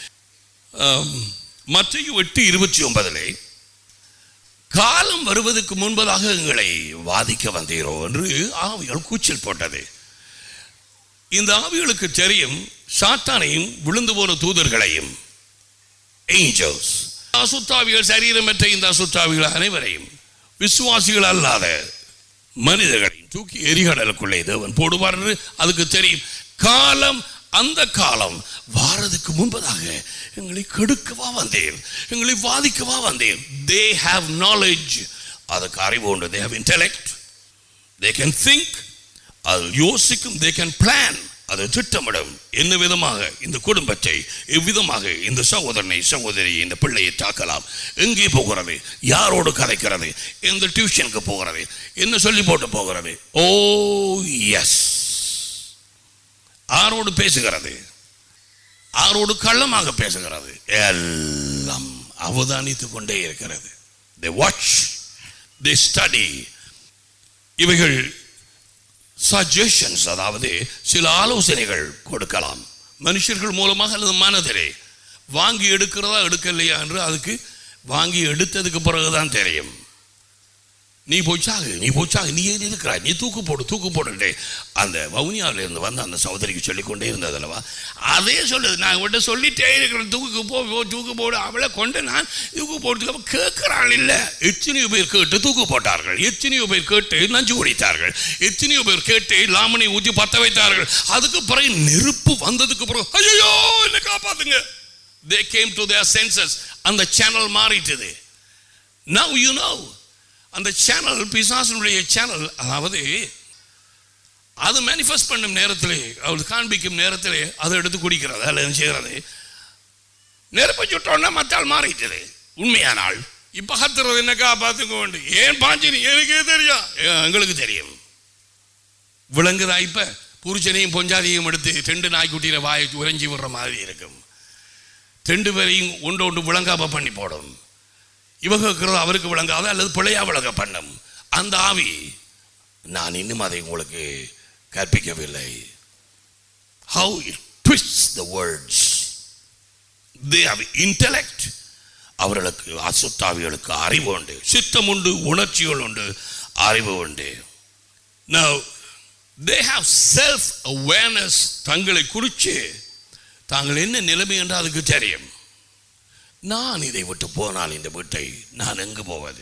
மத்தேயு 8:29 காலம் வருவதற்கு முன்பதாக எங்களை வாதிக்க வந்தீரோ என்று ஆவிகள் கூச்சல் போட்டது. இந்த ஆவிகளுக்கு தெரியும் சாத்தானையும் விழுந்து போன தூதர்களையும், ஏஞ்சல்ஸ், அசுத்தாவிகள், சரீரமற்ற இந்த அசுத்தாவிகள் அனைவரையும், விசுவாசிகள் அல்லாத மனிதர்களையும் தூக்கி எரிகடலுக்குள்ளே தேவன் போடுவார் என்று அதுக்கு தெரியும். காலம், அந்த காலம் வாரதுக்கு முன்பதாக எங்களை கெடுக்கவா வந்தேன், எங்களை வாதிக்கவா வந்தேன். They have knowledge. அதுக்கு அறிவு உண்டு. They have intellect. They can think. அது யோசிக்கும். They can plan. அது திட்டமிடும். என்ன விதமாக இந்த குடும்பத்தை, எவ்விதமாக இந்த சகோதரனை சகோதரியை இந்த பிள்ளையை தாக்கலாம், எங்கே போகிறது, யாரோடு கதைக்கிறது, எந்த டியூஷனுக்கு போகிறது, என்ன சொல்லி போட்டு போகிறது, ஓ எஸ், ஆரோடு பேசுகிறது, ஆரோடு கள்ளமாக பேசுகிறது, எல்லாம் அவதானித்து கொண்டே இருக்கிறது. They watch, they study. இவைகள் சஜஷன்ஸ், அதாவது சில ஆலோசனைகள் கொடுக்கலாம் மனுஷர்கள் மூலமாக அல்லது மனதிலே. வாங்கி எடுக்கிறதா எடுக்கலையா என்று அதுக்கு வாங்கி எடுத்ததுக்கு பிறகுதான் தெரியும். நீ போச்சாகு, நீ போச்சாகு, நீ ஏன் இருக்கிறாய், நீ தூக்கு போடு அந்த வவுனியாவிலிருந்து வந்து அந்த சகோதரிக்கு சொல்லிக்கொண்டே இருந்தது அல்லவா. அதே சொல்லுது, நான் உங்கள்கிட்ட சொல்லிட்டே இருக்கிறேன், தூக்கு போடு, அவளை கொண்டு நான் தூக்கு போடுறதுக்கு கேட்கிறாள். இல்லை, எத்தனையோ பேர் கேட்டு தூக்கு போட்டார்கள், எத்தனையோ பேர் கேட்டு நஞ்சு குடித்தார்கள், எத்தனையோ பேர் கேட்டு லாமனை ஊற்றி பற்ற வைத்தார்கள். அதுக்கு பிறகு நெருப்பு வந்ததுக்கு பிறகு ஐயோ என்ன காப்பாத்துங்க, they came to their senses. அந்த சேனல் மாறிட்டது. Now you know, அந்த சேனல் பிசாசனுடைய சேனல், அதாவது அது மேனிஃபெஸ்ட் பண்ணும் நேரத்திலே, அவள் காண்பிக்கும் நேரத்திலே அதை எடுத்து குடிக்கிறது, அதில் என்ன செய்கிறது, நெருப்பை சுட்டோன்னா மத்தால் மாறிட்டது. உண்மையானால் இப்போ கத்துறது என்ன காப்பாற்றுக்க வேண்டும், ஏன் பாஞ்சினி எனக்கே தெரியும், எங்களுக்கு தெரியும். விளங்குதா? இப்போ புருஷனையும் பொஞ்சாதியும் எடுத்து 2 நாய்க்குட்டியில வாயை உறைஞ்சி விடுற மாதிரி இருக்கும். 2 பேரையும் ஒன்று விளங்காம பண்ணி போடும். இவங்க இருக்கிறது அவருக்கு விளங்காத அல்லது பிள்ளையா விளங்க பண்ணும். அந்த ஆவி, நான் இன்னும் அதை உங்களுக்கு கற்பிக்கவில்லை. How it twists the words. They have intellect. அவர்களுக்கு அசுத்தாவிகளுக்கு அறிவு உண்டு, சித்தம் உண்டு, உணர்ச்சிகள் உண்டு, அறிவு உண்டு. Now they have self awareness. தங்களை குறித்து தாங்கள் என்ன நிலைமை என்று அதுக்கு தெரியும். நான் இதை விட்டு போனால் இந்த வீட்டை நான் எங்கு போவது?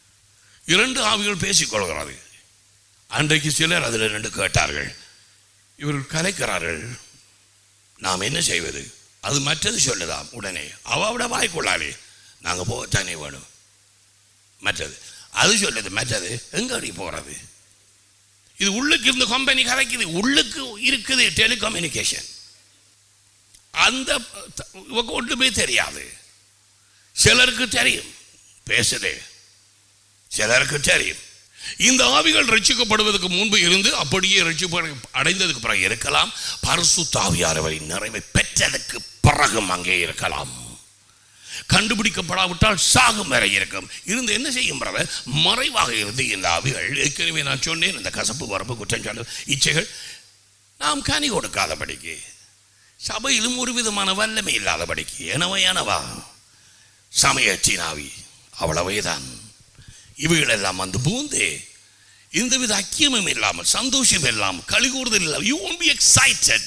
2 ஆவிகள் பேசிக்கொள்கிறது. அன்றைக்கு சிலர் அதில் 2 கேட்டார்கள். இவர்கள் கலைக்கிறார்கள், நாம் என்ன செய்வது? அது மற்றது சொல்லுதாம். உடனே அவட வாய்க்குள்ளாலே நாங்கள் போகத்தானே வேணும். மற்றது அது சொல்லுது. மற்றது எங்கடி போகிறது? இது உள்ளுக்கு இருந்த கம்பெனி கரைக்குது. உள்ளுக்கு இருக்குது டெலிகம்யூனிகேஷன். அந்த ஒன்றுமே தெரியாது. சிலருக்கு தெரியும் பேசுதே, சிலருக்கு தெரியும். இந்த ஆவிகள் ரட்சிக்கப்படுவதற்கு முன்பு இருந்து அப்படியே அடைந்ததுக்கு பிறகு இருக்கலாம். பரிசுத்த ஆவியானவரின் நிறைவை பெற்றதுக்கு பிறகும் அங்கே இருக்கலாம். கண்டுபிடிக்கப்படாவிட்டால் சாகும் வரை இருக்கும். இருந்து என்ன செய்யும் பிரதர்? மறைவாக இருந்து இந்த ஆவிகள், ஏற்கனவே நான் சொன்னேன், இந்த கசப்பு வரப்பு குற்றஞ்சாட்டு இச்சைகள் நாம் கனி கொடுக்காதபடிக்கு, சபையிலும் ஒரு விதமான வல்லமை இல்லாதபடிக்கு, எனவையானவா சமயத்தின் ஆவி அவ்வளவேதான். இவைகள் எல்லாம் வந்து பூந்து இந்த வித ஐக்கியமும் இல்லாமல், சந்தோஷம் இல்லாமல், கலிகூறுதல் இல்லாமல், you won't be excited.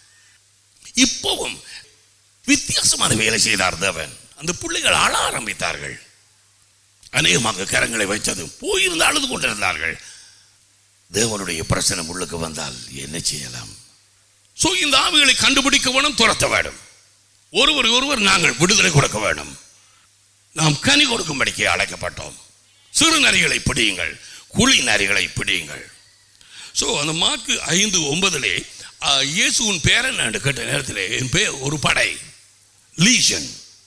இப்பவும் வித்தியாசமான வேலை செய்தார் தேவன். அந்த பிள்ளைகள் ஆள ஆரம்பித்தார்கள். அநேகமாக கரங்களை வைத்தது போயிருந்து அழுது கொண்டிருந்தார்கள். தேவனுடைய பிரச்சனை உள்ளுக்கு வந்தால் என்ன செய்யலாம்? சோ இந்த ஆவிகளை கண்டுபிடிக்க வேணும், துரத்த வேண்டும். ஒருவர் நாங்கள் விடுதலை கொடுக்க வேண்டும். நாம் கனி கொடுக்கும்படிக்கு அழைக்கப்பட்டோம். சிறு நரிகளை பிடியுங்கள், குழி நரிகளை பிடியுங்கள். ஸோ அந்த மார்க்கு 5:9 இயேசுவின் பேர் என்ன கேட்ட நேரத்தில், என் பேர் ஒரு படை, லீஷன்,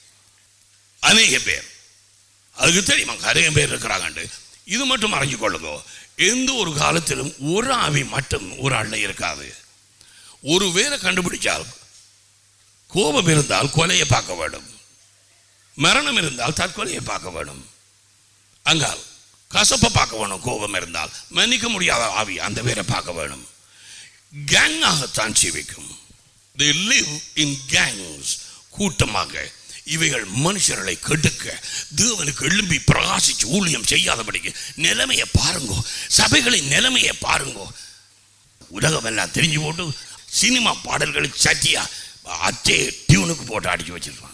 அநேக பேர். அதுக்கு தெரியுமா அநேக பேர் இருக்கிறாங்க. இது மட்டும் அறிஞ்சு கொள்ளுங்க, எந்த ஒரு காலத்திலும் ஒரு ஆவி மட்டும் ஒரு ஆள்ல இருக்காது. ஒரு வேலை கண்டுபிடிச்சால், கோபம் இருந்தால் கொலையை பார்க்க வேண்டும், மரணம் இருந்தால் தற்கொலையை பார்க்க வேண்டும், அங்கால் கசப்பை பார்க்க வேணும், கோபம் இருந்தால் மன்னிக்க முடியாத ஆவி அந்த பேரை பார்க்க வேணும். கேங்காகத்தான் ஜீவிக்கும். They live in gangs. கூட்டமாக இவைகள் மனுஷர்களை கெடுக்க, தேவனுக்கு எழும்பி பிரகாசிச்சு ஊழியம் செய்யாதபடிக்கு. நிலைமையை பாருங்கோ, சபைகளின் நிலைமையை பாருங்கோ. உலகம் எல்லாம் தெரிஞ்சு போட்டு சினிமா பாடல்களுக்கு சட்டியா அத்தே டியூனுக்கு போட்டு அடிச்சு வச்சிருப்பாங்க.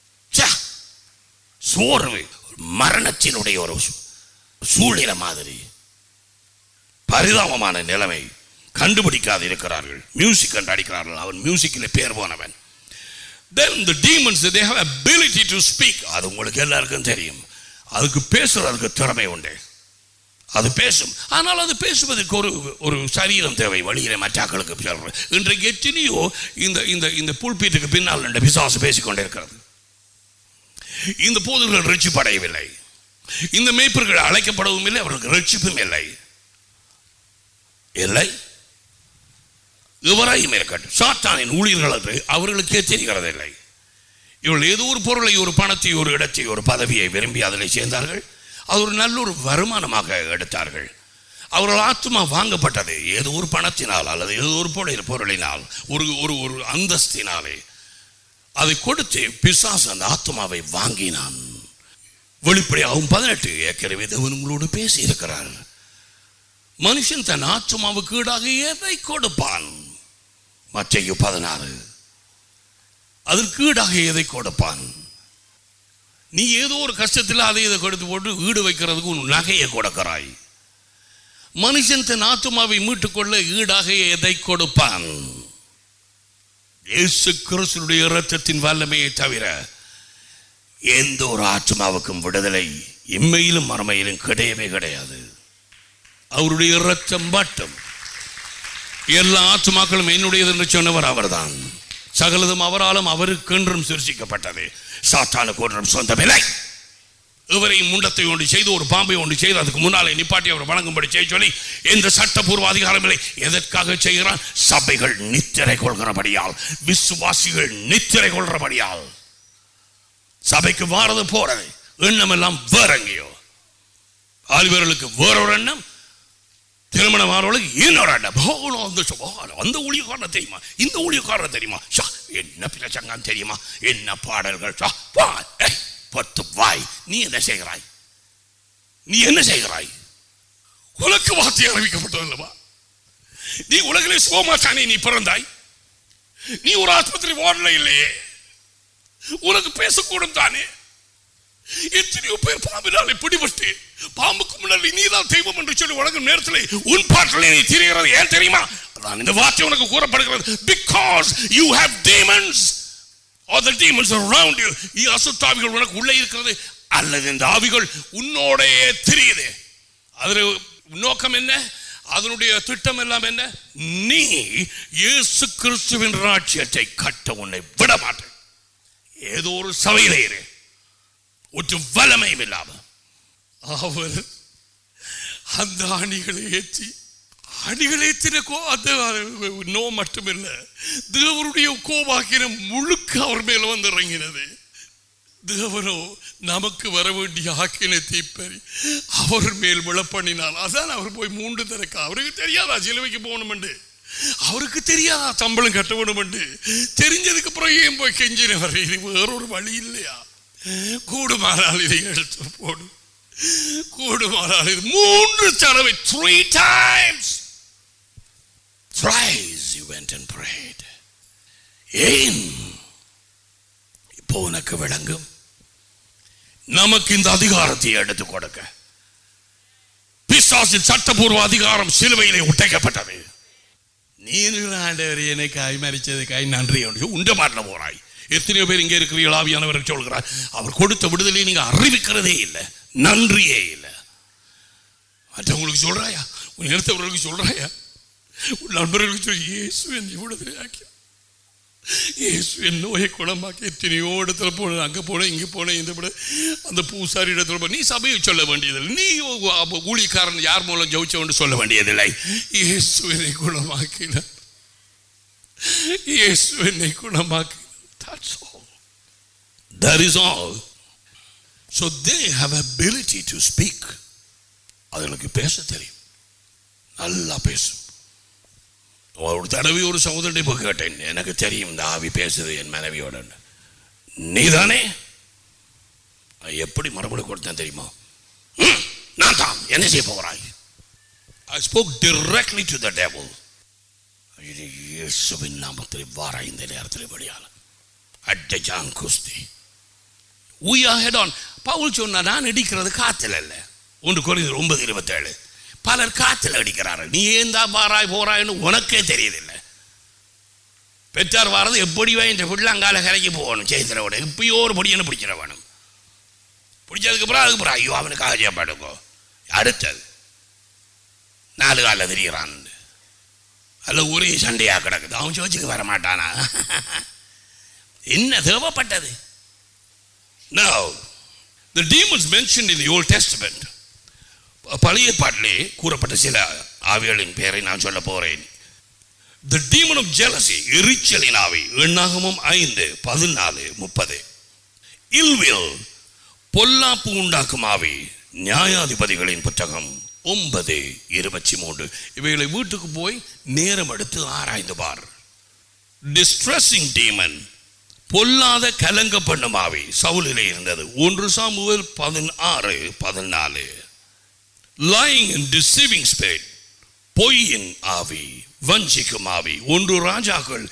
சோர்வு, மரணத்தினுடைய ஒரு சூழ்நிலை மாதிரி, பரிதாபமான நிலைமை. கண்டுபிடிக்காது இருக்கிறார்கள். மியூசிக் கண்டு அடிக்கிறார்கள். அவன் மியூசிக்கில் பேர் போனவன். Then the demons, they have ability to speak. அது உங்களுக்கு எல்லாருக்கும் தெரியும். அதுக்கு பேசுறதுக்கு திறமை உண்டு. அது பேசும். ஆனால் அது பேசுவதற்கு ஒரு சரீரம் தேவை. வழியிலே மற்றாக்களுக்கு சொல்றேன். இன்றைக்கு எத்தனையோ இந்த புல்பீட்டுக்கு பின்னால் ரெண்டு பிசாசு பேசிக்கொண்டே இருக்கிறது. இந்த போதகர்கள் ரட்சிப்படையவில்லை. இந்த மேய்ப்பர்கள் அழைக்கப்படவும் இல்லை, அவர்களுக்கு ரட்சிப்பும் இல்லை. இல்லை, எவராயும் இருக்கட்டும், சாத்தானின் ஊழியர்களுக்கு அவர்களுக்கே தெரிகிறது இல்லை. இவர்கள் ஏதோ ஒரு பொருளை, ஒரு பணத்தை, ஒரு இடத்தை, ஒரு பதவியை விரும்பி அதில் சேர்ந்தார்கள். அது ஒரு நல்ல ஒரு வருமானமாக எடுத்தார்கள். அவர்கள் ஆத்மா வாங்கப்பட்டது ஏதோ ஒரு பணத்தினால் அல்லது ஏதோ ஒரு பொருளினால், ஒரு அந்தஸ்தினாலே. அதை கொடுத்து பிசாசு அந்த ஆத்மாவை வாங்கினான். வெளிப்படையாகும் 18 ஏற்கனவே தேவன் உங்களோடு பேசி இருக்கிறார். மனுஷன் தன் ஆத்மாவுக்கு ஈடாக எதை கொடுப்பான்? மத்தேயு 16. அதற்கு ஈடாக எதை கொடுப்பான்? நீ ஏதோ ஒரு கஷ்டத்தில் அதை இதை கொடுத்து போட்டு ஈடு வைக்கிறதுக்கு உன் நகையை கொடுக்கிறாய். மனுஷன் தன் ஆத்மாவை மீட்டுக்கொள்ள ஈடாக எதை கொடுப்பான்? இயேசு கிறிஸ்துவின் இரத்தத்தின் வல்லமையை தவிர எந்த ஒரு ஆத்மாவுக்கும் விடுதலை இம்மையிலும் மறுமையிலும் கிடையவே கிடையாது. அவருடைய இரத்தம் மட்டும். எல்லா ஆத்மாக்களும் என்னுடையது என்று சொன்னவர் அவர்தான். சகலதும் அவராலும் அவருக்கென்றும் சிருஷ்டிக்கப்பட்டது. சாத்தானுக்கு ஒன்றும் சொந்தமில்லை. இவரையும் முண்டத்தை ஒன்று செய்து, ஒரு பாம்பை ஒன்று செய்து அதுக்கு முன்னாலே நிப்பாட்டி அவர் வணங்கும்படி செய்ய சொல்லி எந்த சட்டப்பூர்வ அதிகாரம் இல்லை. எதற்காக செய்கிறான்? சபைகள் நித்திரை கொள்கிறபடியால், விசுவாசிகள் நித்திரை கொள்கிறபடியால். சபைக்கு வாரது போறது எண்ணம் எல்லாம் வேற எங்கேயோ. ஆழ்வர்களுக்கு வேறொரு எண்ணம், திருமணம் ஆனவர்களுக்கு இன்னொரு எண்ணம். அந்த ஊழியக்காரன் தெரியுமா, இந்த உளியக்காரன் தெரியுமா, என்ன பிரச்சங்கம் தெரியுமா, என்ன பாடல்கள். 10 வாய். நீ என்ன செய்கிறாய்? நீ என்ன செய்கிறாய்? உனக்கு வார்த்தை அறிவிக்கப்பட்டதல்லவா? நீ உலகிலே சுகமாச்சானே நீ பிறந்தாய். நீ ஒரு ஆஸ்பத்திரி வார்டுல இல்லையே, உனக்கு பேசக்கூடும் தானே. எத்தனையோ பேர் பாம்பினாலே பிடிபட்டு பாம்புக்கு முன்னாடி நீதான் தெய்வம் என்று சொல்லி வழங்கும் நேரத்தில் உன் பாட்டில் நீ திரிகிறது ஏன் தெரியுமா? அதான் இந்த வார்த்தை உனக்கு கூறப்படுகிறது. Because you have demons. or the demons around you. அசுத்தாவிகள் உனக்கு உள்ளே இருக்கிறது அல்லது இந்த ஆவிகள் உன்னோடே தெரியுது. அதனுடைய நோக்கம் என்ன? அதனுடைய திட்டம் எல்லாம் என்ன? நீ இயேசு கிறிஸ்துவின் ராஜ்யத்தை கட்ட உன்னை விட மாட்டேன். ஏதோ ஒரு சபையிலே இரு, ஒரு வல்லமையும் இல்லாம அவர் அந்த அணிகளை ஏற்றினக்கோ அந்த நோ மட்டுமில்ல, தேவனுடைய கோபாக்கினம் முழுக்க அவர் மேல வந்து இறங்கினது. தேவனோ நமக்கு வர வேண்டிய ஆக்கினை தீப்பறி அவர் மேல் விழப்பண்ணினார். அதான் அவர் போய் 3 தரக்கா. அவருக்கு தெரியாதா சிலுவைக்கு போகணும்? அவருக்கு தெரியாதா சம்பளம் கட்ட வேணும்? தெரிஞ்சதுக்கு அப்புறம் ஏன் போய் கெஞ்சினவர்? இது வேறொரு வழி இல்லையா? கூடுமானால் இதை எடுத்து போடும். கூடுமானால் இது 3 தடவை 3 times. Thrice you went and prayed. ஏன்? இப்போ உனக்கு விளங்கும். நமக்கு இந்த அதிகாரத்தை எடுத்து கொடுக்க பிசாசின் சட்டபூர்வ அதிகாரம் சிலுவையிலே உடைக்கப்பட்டது. நீ ஆண்டவர் எனக்காய் மரிச்சதுக்காய் நன்றி உண்ட மாட்டின போறாய். எத்தனையோ பேர் இங்கே இருக்கிறீர்கள் ஆவியானவர் சொல்கிறார், அவர் கொடுத்த விடுதலை நீங்க அறிவிக்கிறதே இல்லை, நன்றியே இல்லை. மற்றவங்களுக்கு சொல்றாயா? உன் எடுத்தவர்களுக்கு சொல்றாயா? உன் நண்பர்களுக்கு சொல்லி இயேசு என்னை விடுதலை ஆக்கி, இயேசு என் நோயை குணமாக்கி. எத்தனையோ இடத்துல போன, அங்கே போனேன், இங்கே போனேன், இந்த விட அந்த பூசாரி இடத்துல போன. நீ சபையை சொல்ல வேண்டியதில்லை, நீ ஊழியக்காரன் யார் மூலம் ஜெபிச்சவன்னு சொல்ல வேண்டியதில்லை. இயேசு என்னை குணமாக்கினார், இயேசு என்னை குணமாக்கினார். That's all. That is all. So they have ability to speak. அவர்களுக்கு பேச தெரியும், நல்லா பேசும். ஒரு தடவை ஒரு சகோதரனை போய் கேட்டேன், எனக்கு தெரியும் இந்த ஆவி பேசுது என் மனைவியோட. நீதானே? எப்படி மறுபடி கொடுத்தேன் தெரியுமா? நான் தான். என்ன செய்ய போகிறாய்? I spoke directly to the devil. இயேசுவின் நாமத்தில் வார இந்த நேரத்தில் வெளியால அட்டஜான் குஸ்தி. We are head on. Pavul சொன்னா, நான் இடிக்கிறது காத்தில் அல்ல. 1 கொரிந்தியர் 9:27. பலர் காத்தில் அடிக்கிறார்கள். நீ ஏன் தான் வாராய் போறாய்னு உனக்கே தெரியுதில்லை. பெற்றார் வாரது எப்படிவா இந்த பிள்ளாங்கால கரைக்கு போகணும் செய்திரவோட இப்பயோ ஒரு பொடியன்னு பிடிச்சிட வேணும். பிடிச்சதுக்கு அப்புறம் அதுக்கு அப்புறம் ஐயோ அவனுக்கு ஆஜியப்பாடுக்கோ. அடுத்தது 4 காலில் திரிகிறான், அல்ல ஒரே சண்டையாக கிடக்குது. அவன் சோச்சுக்கு வர மாட்டானா? என்ன தேவைப்பட்டது? Now, the demons mentioned in the Old Testament, பழைய பாட்டிலே கூறப்பட்ட சில ஆவிகளின் பெயரை நான் சொல்ல போறேன். The demon of jealousy, எரிச்சலின் ஆவி, எண்ணாகமம் 5:14-30. Ill will, பொல்லாப்பு உண்டாக்கும் ஆவி, நியாயாதிபதிகளின் புத்தகம் 9:23. இவைகளை வீட்டுக்கு போய் நேரம் எடுத்து ஆராய்ந்து பார். Distressing demon, பொல்லாத கலங்க பண்ணும் ஆவி, சவுலிலே இருந்தது. 1 Samuel 16:14. Lying and deceiving spirit, பொய்யின் ஆவி, வஞ்சிக்கும் ஆவி. 1 ராஜாக்கள்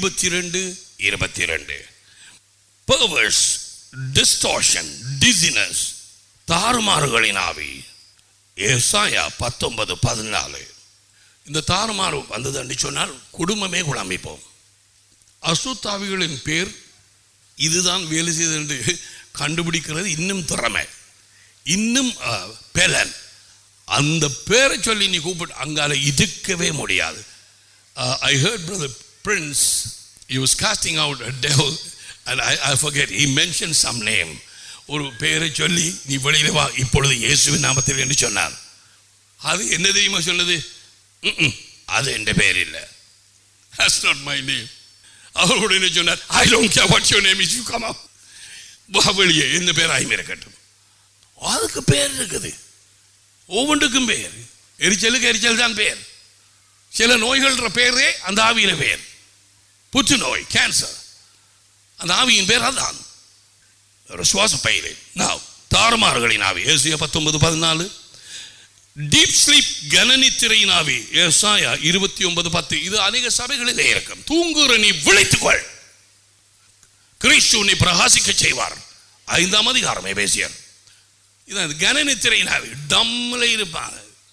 22:22. Perverse, distortion, dizziness, தாறுமாறுகளின் ஆவி, ஏசாயா 19:14. இந்த தாறுமாறு வந்தது என்று சொன்னால் குடும்பமே குழம்பிப்போம். அசுத்தாவிகளின் பேர் இதுதான் வேலை செய்தது என்று கண்டுபிடிக்கிறது இன்னும் திறமை, இன்னும் பெலன். அந்த பேரை சொல்லி நீ கூப்பிட்டு அங்கால இருக்கவே முடியாது. I heard Brother Prince, he was casting out a devil and I forget, he mentioned some name. ஒரு பேரை சொல்லி நீ வெளியில வா இப்பொழுது இயேசுவின் நாமத்தில் என்று சொன்னார். அது என்ன தெரியுமா சொன்னது? அது என் பேர் இல்லை, that's not my name. அவரோட என்ன சொன்னார்? I don't care what your name is, you come out. வெளியே எந்த பேராயும் இருக்கட்டும். அதுக்கு பேர் இருக்குது, ஒவ்வொன்றுக்கும் பேர். எரிச்சலுக்கு எரிச்சல் தான் பேர். சில நோய்கள்ன்ற பேரே அந்த ஆவியில பேர். புற்றுநோய், கேன்சர், அந்த ஆவியின் பேர் அதான். ஒரு சுவாச பயிரை. தாறுமாறுகளின் ஆவி, ஏசாயா 19:14. டீப் ஸ்லீப், கனநித்திரையின் ஆவி, ஏசாயா 29:10. இது அநேக சபைகளிலே இருக்கும். தூங்குற நீ விழித்துக்கொள், கிறிஸ்து உன்னை பிரகாசிக்க செய்வார். 5ஆம் அதிகாரம் எபேசியர். இதான் கனநித்திரையின் ஆவி. டம்ல இருப்பாங்க,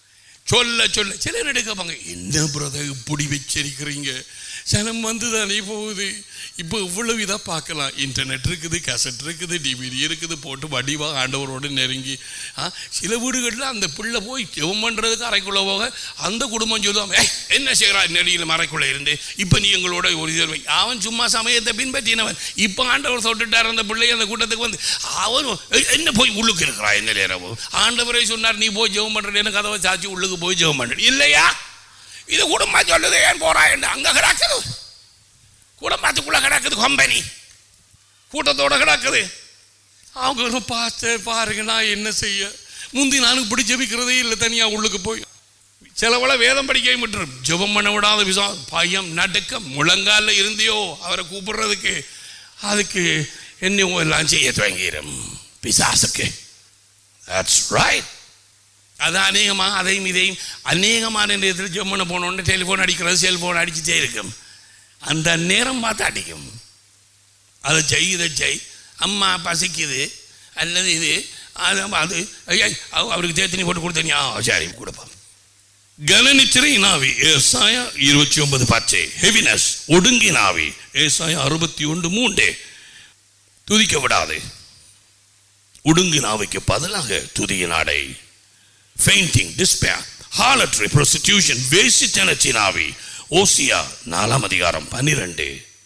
சொல்ல சொல்ல சிலர் எடுக்கப்பாங்க, என்ன பிரதர் இப்படி வச்சிருக்கிறீங்க, சனம் வந்து தானே போகுது. இப்போ இவ்வளவு இதாக பார்க்கலாம், இன்டர்நெட் இருக்குது, கேசட் இருக்குது, டிவிடி இருக்குது, போட்டு வடிவாக ஆண்டவரோடு நெருங்கி. சில வீடுகளில் அந்த பிள்ளை போய் ஜெபம் பண்ணுறதுக்கு அறைக்குள்ளே போக அந்த குடும்பம் சொல்லுவாங்க, என்ன செய்கிறா நெடியில் மறைக்குள்ளே இருந்து, இப்போ நீ எங்களோட ஒரு இது. அவன் சும்மா சமயத்தை பின்பற்றினவன், இப்போ ஆண்டவர் தொட்டுட்டார் அந்த பிள்ளை அந்த கூட்டத்துக்கு வந்து. அவன் என்ன போய் உள்ளுக்கு இருக்கிறா என்ன நேரம், ஆண்டவரை சொன்னார் நீ போய் ஜெபம் பண்ணுறேன்னு கதவை சாச்சி உள்ளுக்கு போய் ஜெபம் பண்ணுற இல்லையா, இது குடும்பம் சொல்லுது ஏன் போறா என்று அங்கே கிடக்குது, குடும்பத்துக்குள்ள கிடக்குது, கம்பெனி கூட்டத்தோட கிடக்குது. அவங்க பார்த்து பாருங்க, நான் என்ன செய்ய, முந்தி நானும் இப்படி ஜெபிக்கிறதே இல்லை, தனியாக உள்ளுக்கு போய் சிலவள வேதம் படிக்க விட்டுரும், ஜெபம் பண்ண விடாத பயம் நடுக்கம், முழங்கால இருந்தியோ அவரை கூப்பிடுறதுக்கு, அதுக்கு என்ன எல்லாம் செய்ய துவங்கிடும் பிசாசுக்கு. That's right. அது அநேகமாக அதையும் இதையும் அநேகமான நேரத்தில் ஜெபம் பண்ண போனோன்னு டெலிஃபோன் அடிக்கிறது, செல்ஃபோன் அடிச்சுட்டே இருக்கும், அந்த நேரம் பார்த்து அடிக்கும். அதை செய் இதை செய், அம்மா பசிக்குது அல்லது இது அது அவருக்கு தேத்தனி போட்டு கொடுத்தனியா சரி கொடுப்பான். கனநித்திரையினாவி ஏசாயா 29:10, ஹெவினஸ் ஒடுங்கினாவி ஏசாயா 61:3. துதிக்க விடாது, ஒடுங்கினாவிக்கு பதிலாக துதியினாடை. Fainting, despair, harlotry, prostitution, வேசித்தனத்தினாவி ஓசியா 4:12,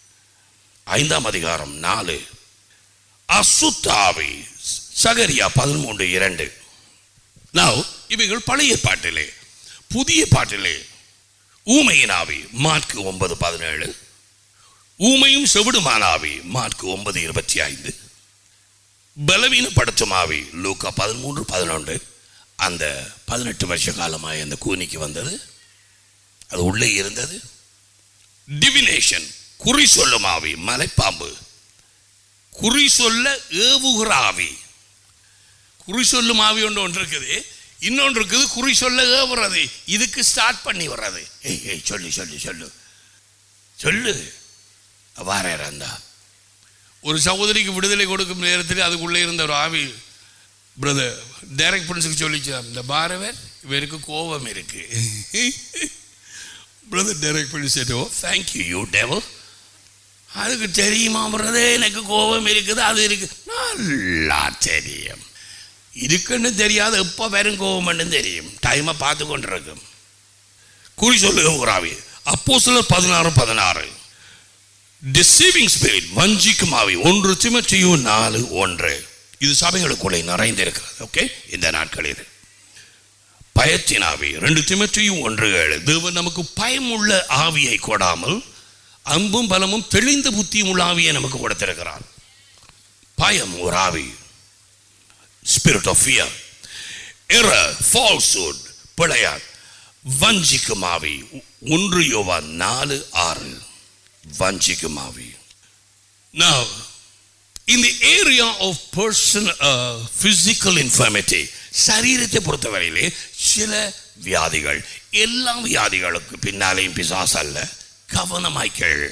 5:4, அசுத்தாவி சகரியா 13:2. Now இவைகள் பழைய பாட்டிலே. புதிய பாட்டிலே ஊமையினாவி மாற்கு 9:17, ஊமையும் செவிடுமானாவி மாற்கு 9:25, பலவீனப்படுத்தும் ஆவி லூக்கா 13:11. அந்த 18 வருஷ காலமாக அந்த கூனிக்கு வந்தது, அது உள்ளே இருந்தது. டிவினேஷன் குறி சொல்லும் ஆவி மலைப்பாம்பு, குறி சொல்ல ஏவுகிற ஆவி. குறி சொல்லும் ஆவி ஒன்று இருக்குது, இன்னொன்று இருக்குது குறி சொல்ல ஏவுறது, இதுக்கு ஸ்டார்ட் பண்ணி வர்றது. ஏய் சொல்லு சொல்லு சொல்லு சொல்லு வாரா. ஒரு சகோதரிக்கு விடுதலை கொடுக்கும் நேரத்தில் அதுக்குள்ளே இருந்த ஒரு ஆவி பிரதர் டைரக்ட் பிரின்ஸுக்கு சொல்லிச்சு, இந்த பாரவர் இவருக்கு கோபம் இருக்கு. Brother direct prince thank you you devil, அதுக்கு தெரியுமா பிரதர் எனக்கு கோபம் இருக்குது, அது இருக்கு, நல்லா தெரியும், இருக்குன்னு தெரியாது, எப்போ வெறும் கோபம்னு தெரியும், டைமை பார்த்து கொண்டு இருக்கும். குறி சொல்லுக உறாவி அப்போஸ்தலர் 16:16. டிசீவிங் ஸ்பிரிட் வஞ்சிக்கும் ஆவி 1 தீமோத்தேயு 4:1. இது சபைகளுக்குள்ளே நிறைந்திருக்கிறது. ஓகே, இந்த நாட்களில் பயத்தின் ஆவி 2 தீமோத்தேயு 1:7. தேவன் நமக்கு பயமுள்ள ஆவியை கொடாமல் அன்பும் பலமும் தெளிந்த புத்தியும் உள்ள ஆவியை நமக்கு கொடுத்திருக்கிறார். பயம் ஒரு ஆவி, spirit of fear. Error, falsehood, பிழையார். வஞ்சிக்கும் ஆவி 1 யோவான் 4:6. வஞ்சிக்கும் ஆவி. Now in the area of physical infirmity, சரீரத்தை பொறுத்தவரையிலே சில வியாதிகள், எல்லா வியாதிகளுக்கு பின்னாலேயும் பிசாசு அல்ல, கவனமாய்கள்.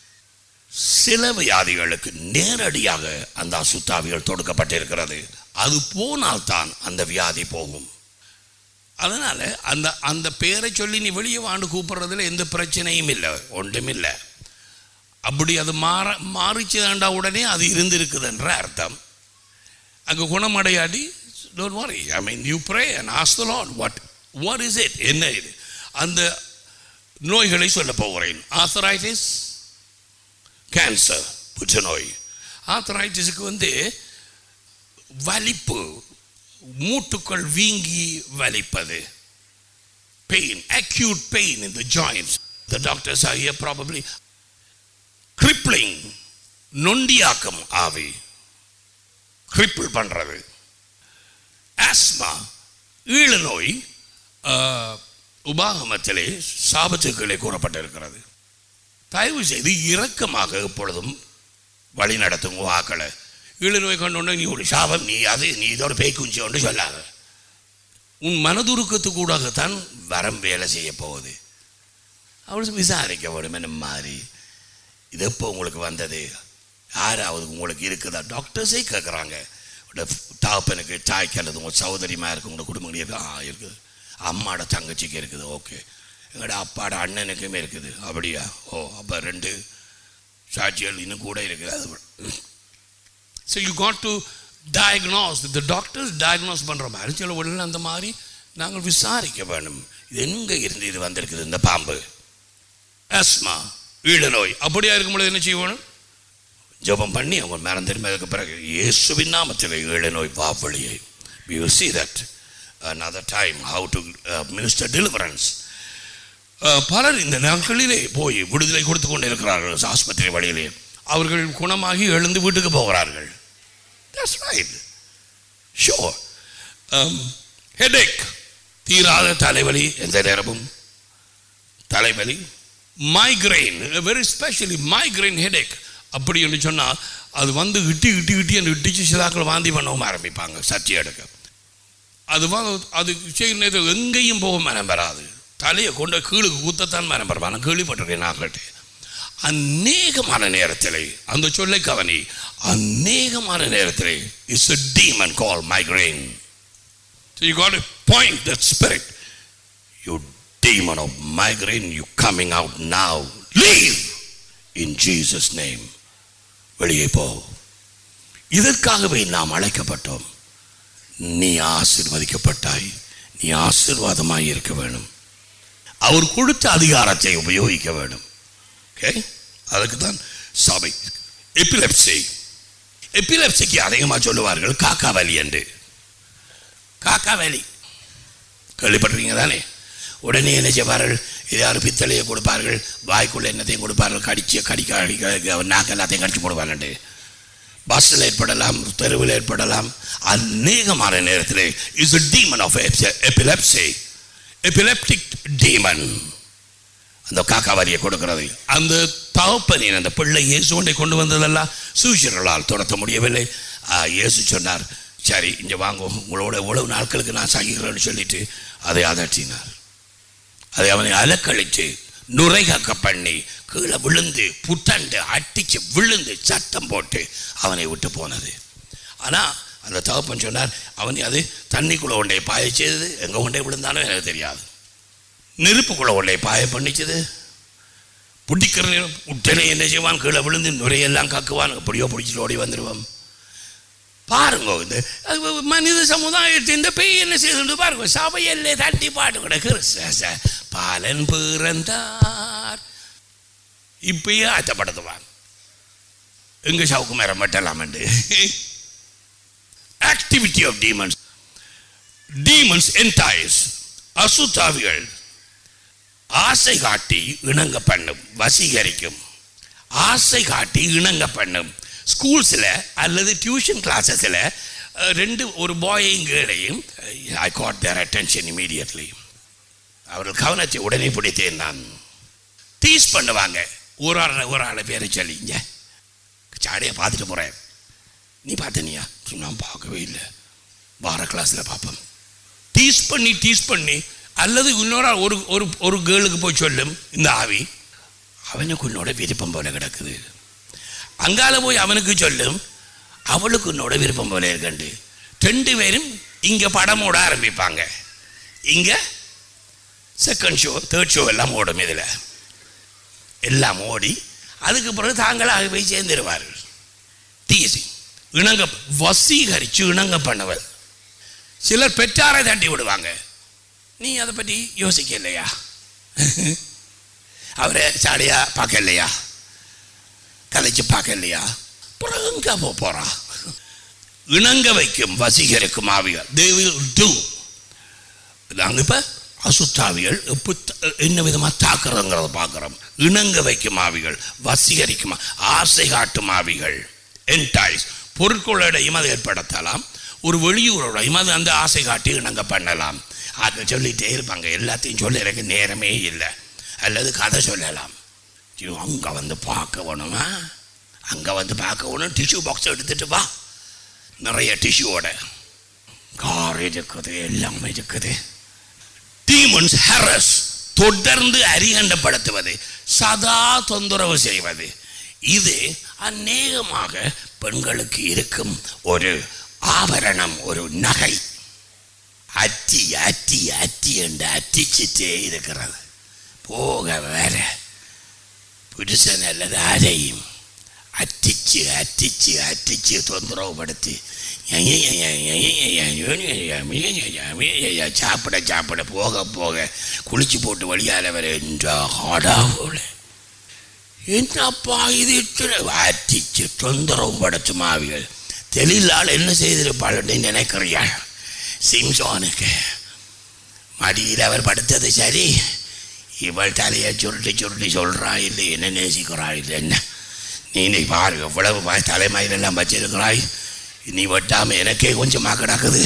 சில வியாதிகளுக்கு நேரடியாக அந்த அசுத்தாவிகள் தொடுக்கப்பட்டிருக்கிறது, அது போனால்தான் அந்த வியாதி போகும். அதனால அந்த அந்த பேரை சொல்லி நீ வெளியே வாண்டு கூப்பிடுறதுல எந்த பிரச்சனையும் இல்லை, ஒன்றும் இல்லை. அப்படி அது மாறிச்சுதாண்டா உடனே அது இருந்திருக்குதுன்ற அர்த்தம். அங்கே குணமடையாடி don't worry, I mean you pray and ask the Lord what is it, என்ன இது. அந்த நோய்களை சொல்ல போகிறேன். ஆர்த்தரைட்டிஸ், கேன்சர், புற்றுநோய். ஆர்த்தரைட்டிஸுக்கு வலிப்பு, மூட்டுக்கள் வீங்கி வலிப்பது, pain, acute pain in the joints. The doctors are here probably. Crippling, நொண்டியாக்கம் ஆவி, கிரிப்பிள் பண்றது. ஆஸ்மா, ஈழ நோய் உபாகமத்திலே சாபத்துக்களே கூறப்பட்டிருக்கிறது. தயவு செய்து இரக்கமாக எப்பொழுதும் வழி நடத்தும் வாக்களை. ஈழ நோய் கொண்டு நீ ஒரு சாபம், நீ அது, நீ இதோட பேய் குஞ்சி ஒன்று சொல்லாத. உன் மனதுருக்கத்துக்கூடாகத்தான் வரம் வேலை செய்ய போகுது. அவள் விசாரிக்க வேண்டும் என்ன மாதிரி, இது எப்போ உங்களுக்கு வந்தது, யாராவது உங்களுக்கு இருக்குதா, டாக்டர்ஸே கேட்குறாங்க. தாப்பனுக்கு தாய்க்கு அல்லது உங்கள் சகோதரிமா இருக்கு, உங்களோட குடும்பங்களே இருக்குது. அம்மாட தங்கச்சிக்கு இருக்குது, ஓகே. எங்களோட அப்பாட அண்ணனுக்குமே இருக்குது, அப்படியா? ஓ, அப்போ 2 சாட்சிகள் இன்னும் கூட இருக்குது. அது so you got to diagnose. The doctors diagnose பண்ணுற மாதிரி சில உடனே அந்த மாதிரி நாங்கள் விசாரிக்க வேணும். இது எங்கே இருந்து இது வந்திருக்குது இந்த பாம்பு? ஆஸ்மா, ஈழநோய், அப்படியா இருக்கும்போது என்ன செய்யணும்? ஜெபம் பண்ணி அவங்க மேலே திரும்ப. அதுக்கு பிறகு இயேசுவின் நாமத்தில் ஈழநோய் பாவழியை. we will see that another time how to minister deliverance. பலர் இந்த நாட்களிலே போய் விடுதலை கொடுத்து கொண்டு இருக்கிறார்கள். ஆஸ்பத்திரி வழியிலே அவர்கள் குணமாகி எழுந்து வீட்டுக்கு போகிறார்கள். That's right. Sure. Headache, தீராத தலைவலி, எந்த நேரமும் தலைவலி. Migraine, very especially migraine headache அப்படி என்று சொன்னால் அது வந்து இட்டி இட்டி இட்டி என்று இட்டிச்சு சிலாக்கள் வாந்தி பண்ணவும் ஆரம்பிப்பாங்க சர்ச்சை எடுக்க. அது செய்கிற நேரத்தில் எங்கேயும் போக மனம் வராது. தலையை கொண்ட கீழுக்கு கூத்தத்தான் மனம் பெறுவான். நான் கேள்விப்பட்டிருக்கேன் நாங்கள்கிட்ட. அநேகமான நேரத்தில் அந்த சொல்லை கவனி, அநேகமான நேரத்தில் it's a demon called migraine. So you got to point that spirit. You demon of migraine, you coming out now. Leave in Jesus name. வெளியே போ. இதற்காகவே நாம் அழைக்கப்பட்டோம். நீ ஆசீர்வதிக்கப்பட்டாய், நீ ஆசீர்வாதமாய் இருக்க வேண்டும். அவர் கொடுத்த அதிகாரத்தை உபயோகிக்க வேண்டும். ஓகே, அதுக்கு தான் சபை. எபிலெப்சிக்கு அதிகமாக சொல்லுவார்கள் காக்கா வலி என்று. காக்கா வலி கேள்விப்பட்டிருக்கீங்க தானே? உடனே என்ன செய்வார்கள்? ஏதாவது பித்தளையை கொடுப்பார்கள், வாய்க்குள்ள என்னத்தையும் கொடுப்பார்கள், கடிக்க நாக்கு எல்லாத்தையும் கடிச்சு போடுவார்கள். பஸ்ஸில் ஏற்படலாம், தெருவில் ஏற்படலாம். அநேகமான நேரத்தில் is a demon of epilepsy, epileptic demon. அந்த காக்கா வலியை கொடுக்கிறது. அந்த தகப்பனின் அந்த பிள்ளை இயேசுவை கொண்டு வந்ததெல்லாம் சூஷர்களால் துரத்த முடியவில்லை. இயேசு சொன்னார், சரி இங்கே வாங்க, உங்களோட எவ்வளவு நாட்களுக்கு நான் சகிக்கிறேன்னு சொல்லிட்டு அதை அதட்டினார். அதை அவனை அலக்கழித்து நுரைகாக்க பண்ணி கீழே விழுந்து புத்தண்டு அட்டிச்சு விழுந்து சத்தம் போட்டு அவனை விட்டு போனது. ஆனால் அந்த தகப்பன் சொன்னார், அவனை அது தண்ணிக்குள்ளே கொண்டே பாய செய்தது. எங்கே கொண்டே விழுந்தானோ எனக்கு தெரியாது. நெருப்புக்குள்ளே கொண்டே பாய பண்ணிச்சது. பிடிக்கிற நேரம் உடனே என்ன செய்வான்? கீழே விழுந்து நுரையெல்லாம் கக்குவான். எப்படியோ பிடிச்சிட்டு ஓடி வந்துடுவான். பாருங்க, இந்த மனித சமுதாயத்தின் இந்த பெய் என்ன செய்து பாருங்க. சபையல்லே தட்டி பாட்டு கிடக்கு, பாலன் பிறந்தார். இப்பயே ஆச்சப்படுத்துவான். எங்க சவுக்கு மேரம் மட்டலாம். Activity of demons. Demons entice, அசுத்தாவிகள் ஆசை காட்டி இணங்க பண்ணும், வசீகரிக்கும். ஆசை காட்டி இணங்க பண்ணும். ஸ்கூல்ஸில் அல்லது டியூஷன் கிளாஸஸில் ஒரு பாயையும் கேர்ளையும் I got their attention immediately. அவர்கள் கவனத்தை உடனே பிடித்தேன். நான் டீஸ் பண்ணுவாங்க. ஒரு ஆளை பேரை சொல்லிங்க, சாடையை பார்த்துட்டு போகிறேன். நீ பார்த்தனியா? நான் பார்க்கவே இல்லை, வார கிளாஸில் பார்ப்போம். டீஸ் பண்ணி அல்லது இன்னொரு ஒரு கேர்ளுக்கு போய் சொல்லும், இந்த ஆவி அவனுக்கு உன்னோட விருப்பம் போல கிடக்குது. அங்கால போய் அவனுக்கு சொல்லும், அவளுக்கு உன்னோட விருப்பம் போல இருக்கண்டு. 2 பேரும் இங்கே படம் ஓட ஆரம்பிப்பாங்க. இங்கே செகண்ட் ஷோ, தேர்ட் ஷோ எல்லாம் ஓடும். இதில் எல்லாம் ஓடி அதுக்கு பிறகு தாங்களாக போய் சேர்ந்துருவார்கள். டீசி இணங்க, வசீகரித்து இணங்க பண்ணவர். சிலர் பெற்றாரை தட்டி விடுவாங்க. நீ அதை பற்றி யோசிக்க இல்லையா? அவரை சாடையா பார்க்க இல்லையா? கதைச்சு பார்க்க இல்லையா? புறங்க போறா. இணங்க வைக்கும், வசீகரிக்கும் ஆவிகள். They will do. நாங்கள் இப்போ அசுத்தாவிகள் என்ன விதமாக தாக்குறதுங்கிறத பார்க்குறோம். இணங்க வைக்கும் ஆவிகள், வசீகரிக்கும், ஆசை காட்டும் ஆவிகள். என்டைஸ், பொருட்களோடையும் அதை ஏற்படுத்தலாம், ஒரு வெளியூரோடையும் அது அந்த ஆசை காட்டி இணங்க பண்ணலாம். அதை சொல்லிகிட்டே இருப்பாங்க. எல்லாத்தையும் சொல்ல எனக்கு நேரமே இல்லை. அல்லது கதை சொல்லலாம். அங்கே வந்து பார்க்க வேணுமா? அங்கே வந்து பார்க்க வேணும். டிஷ்யூ பாக்ஸ் எடுத்துகிட்டு வா, நிறைய டிஷ்யூவோட கார் இருக்குது, எல்லாமே இருக்குது. டீமன்ஸ் ஹரஸ், தொடர்ந்து அரிகண்டப்படுத்துவது, சதா தொந்தரவு செய்வது. இது அநேகமாக பெண்களுக்கு இருக்கும் ஒரு ஆபரணம், ஒரு நகை. அட்டி அட்டி அட்டி என்று அட்டிச்சுட்டே இருக்கிறது. போக வேற புருஷன் அல்லது யாரையும் அட்டிச்சு அட்டிச்சு அட்டிச்சு தொந்தரவுப்படுத்தி சாப்பிட சாப்பிட போக போக குளிச்சு போட்டு வழியால வர என்னப்பா இது அட்டிச்சு தொந்தரவுப்படுத்தும் ஆவிகள். தெளிலால் என்ன செய்திருப்பாள் நினைக்கிறியாள்? சிம்சோனுக்கு மடியில் அவர் படுத்தது சரி, இவள் தலையை சுருட்டி சுருட்டி சொல்றா இல்லை என்ன நேசிக்கிறா இல்லை என்ன நீ பாரு எவ்வளவு தலைமையிலெல்லாம் வச்சிருக்கிறாய், நீ வெட்டாம எனக்கே கொஞ்சமாக கிடக்குது.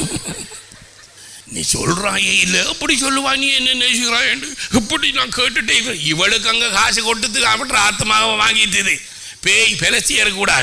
நீ சொல்றாயே இல்லை எப்படி சொல்லுவா நீ என்ன நேசிக்கிறாய் என்று இப்படி நான் கேட்டுட்டே இருக்கிறேன். இவளுக்கு அங்கே காசு கொடுத்து அவற்ற ஆத்மாக வாங்கிட்டுது. பேய் பெலஸ்தியர் கூடாக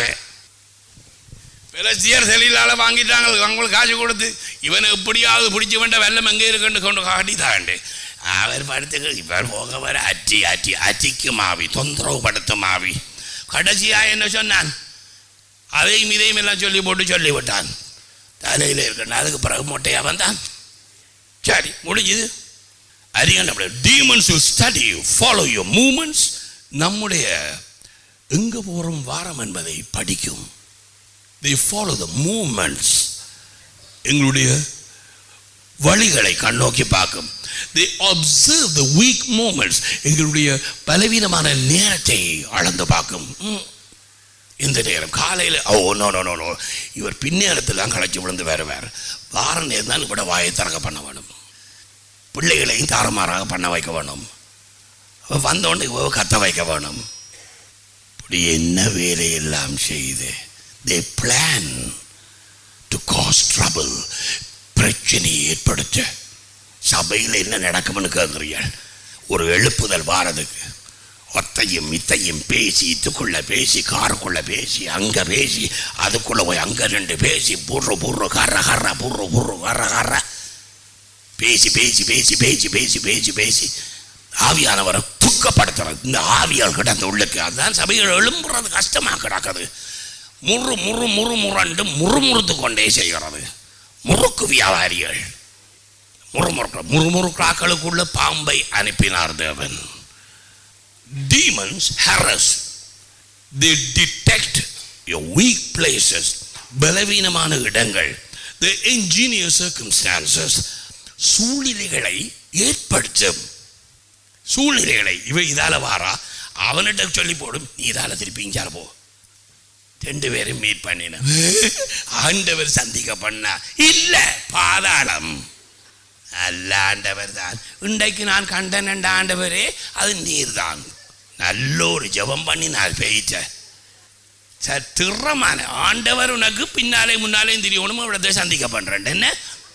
பெலஸ்தியர் செலிலால வாங்கிட்டாங்க அவங்களுக்கு காசு கொடுத்து. இவனை எப்படியாவது பிடிச்சி வேண்ட வெள்ளம் எங்கே இருக்குன்னு கொண்டு காட்டித்தாண்டு அவர் படுத்து இவர் போக வர அட்டி அட்டி அச்சிக்கும் ஆவி தொந்தரவு படுத்தும் ஆவி. கடைசியா என்ன சொன்னான்? அதையும் இதையும் எல்லாம் சொல்லி போட்டு சொல்லிவிட்டான். தலையில் இருக்கணும். அதுக்கு பிறகு மொட்டையா வந்தான். சரி முடிஞ்சுது. அறிய demons will study you, follow your movements. நம்முடைய எங்க போறோம் வாரம் என்பதை படிக்கும். They follow the movements. எங்களுடைய வழிகளை கண்ணோக்கி பார்க்கும். They observe the weak moments. எங்களுடைய பலவீனமான நேரத்தை அளந்து பார்க்கும். இந்த நேரம் காலையில் நோ இவர் பின்னேரத்தில் தான் களைச்சி விழுந்து வேறு வார நேரம் தான் கூட வாயை திறக்க பண்ண வேணும். பிள்ளைகளையும் தாறுமாறாக பண்ண வைக்க வேணும். வந்தோண்டு கத்த வைக்க வேணும். இப்படி என்ன வேலையெல்லாம் செய்து they plan to cause trouble. பிரச்சனையை ஏற்படுத்த சபையில் என்ன நடக்கும்னு கேட்குறீர்கள்? ஒரு எழுப்புதல் வாரதுக்கு ஒத்தையும் மித்தையும் பேசி இதுக்குள்ள பேசி காருக்குள்ள பேசி அங்கே பேசி அதுக்குள்ள போய் அங்கே ரெண்டு பேசி புர்ரு புர்ரு கர்ற கர்ற புர்ரு புர்ரு கர்ற கர்ற பேசி பேசி பேசி பேசி பேசி பேசி பேசி ஆவியானவரை துக்கப்படுத்துறது. இந்த ஆவியால் கிடந்த உள்ளுக்கு அதுதான் சபைகள் எழும்புறது கஷ்டமாக கிடக்குது. முறு முறு முறு முரண்டு முறுமுறுத்து கொண்டே செய்கிறது. முறுக்கு வியாபாரிகள் முறுமுறுக்களுக்குள்ள பாம்பை அனுப்பினார் தேவன். Demons harass. They detect your weak places. பலவீனமான இடங்கள். They engineer circumstances. சூழ்நிலைகளை ஏற்படுத்தும். சூழ்நிலைகளை இவ இதால வாரா அவனிட்ட சொல்லி போடும், நீ இதால திருப்பி இஞ்சால போ. ரெண்டு பேரும் மீட் பண்ணின ஆண்டவர் சந்திக்க பண்ணா இல்ல பாதாளம் அல்ல ஆண்டவர் தான். இன்றைக்கு நான் கண்டன் என்ற ஆண்டவரே அது நீர் தான். நல்ல ஒரு ஜெபம் பண்ணி நான் பெய்ச்சேன். திறமான ஆண்டவர் உனக்கு பின்னாலே முன்னாலேயும் தெரியணும். இவ்வளோ சந்திக்க பண்றேன். என்ன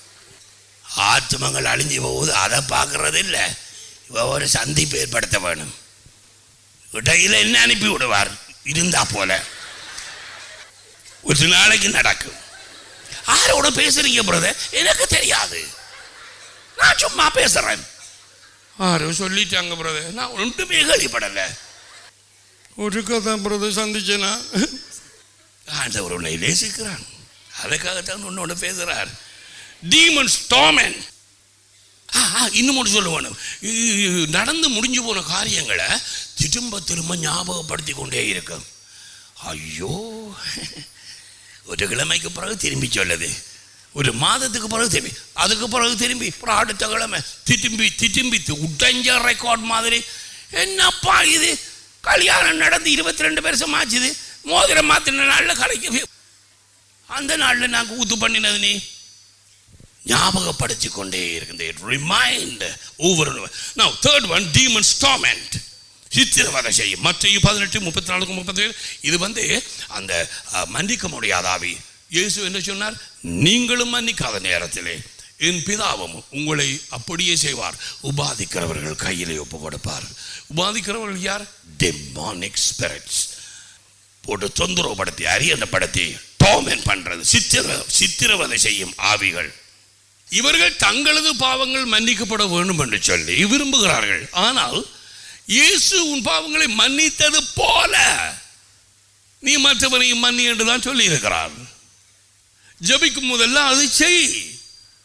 ஆத்மங்கள் அழிஞ்சு போகுது அதை பார்க்கறது இல்லை. இவ ஒரு சந்திப்பு ஏற்படுத்த வேணும். இடையில என்ன அனுப்பி விடுவார் இருந்தா போல ஒரு நாளைக்கு நடக்கும். யாரோட பேசுறீங்க பிரதர்? எனக்கு தெரியாது, நான் சும்மா பேசுறேன். யாரும் சொல்லிட்டாங்க பிரதர், நான் ஒன்றுமே கேள்விப்படலை. ஒரு கதை பிரதர் சந்திச்சேனா ஆண்டவர் உன்னை நேசிக்கிறான், அதுக்காகத்தான் உன்னோட பேசுறார். Demons torment. இன்னும் ஒன்று சொல்லுவானு, நடந்து முடிஞ்சு போன காரியங்களை திரும்ப திரும்ப ஞாபகப்படுத்தி கொண்டே இருக்கும். ஐயோ, ஒரு கிழமைக்கு பிறகு திரும்பி சொல்லுது, ஒரு மாதத்துக்கு பிறகு திரும்பி, அதுக்கு பிறகு திரும்பி, அப்புறம் அடுத்த கிழமை திரும்பி திரும்பி உடஞ்ச ரெக்கார்ட் மாதிரி. என்னப்பா இது, கல்யாணம் நடந்து 22 வருஷம் ஆச்சுது, மோதிரம் மாத்தின நாளில் கலைக்க அந்த நாளில் நான் கூத்து பண்ணினது நீ ஞாபகப்படுத்தி கொண்டே இருக்கின்ற remind over. Now third one, demons torment. சித்திரவதை செய்யும். மத்தேயு 18:34-37 இது அந்த மன்னிக்க முடியாத ஆவி. இயேசு என்ன சொன்னார்? நீங்களும் மன்னிக்காத நேரத்திலே என் பிதாவும் உங்களை அப்படியே செய்வார். உபாதிக்கிறவர்கள் கையிலே ஒப்பு கொடுப்பார். உபாதிக்கிறவர்கள் யார்? demonic spirits. போட்டு தொந்தரவுப்படுத்தி அரியணப்படுத்தி டார்மென்ட் பண்றது, சித்திரவதை செய்யும் ஆவிகள். இவர்கள் தங்களது பாவங்கள் மன்னிக்கப்பட வேண்டும் என்று சொல்லி விரும்புகிறார்கள். ஆனால் இயேசு உன் பாவங்களை மன்னித்தது போல நீ மற்றவரையும் மன்னி என்றுதான் சொல்லி இருக்கிறார். ஜபிக்கும் போதெல்லாம் அது செய்.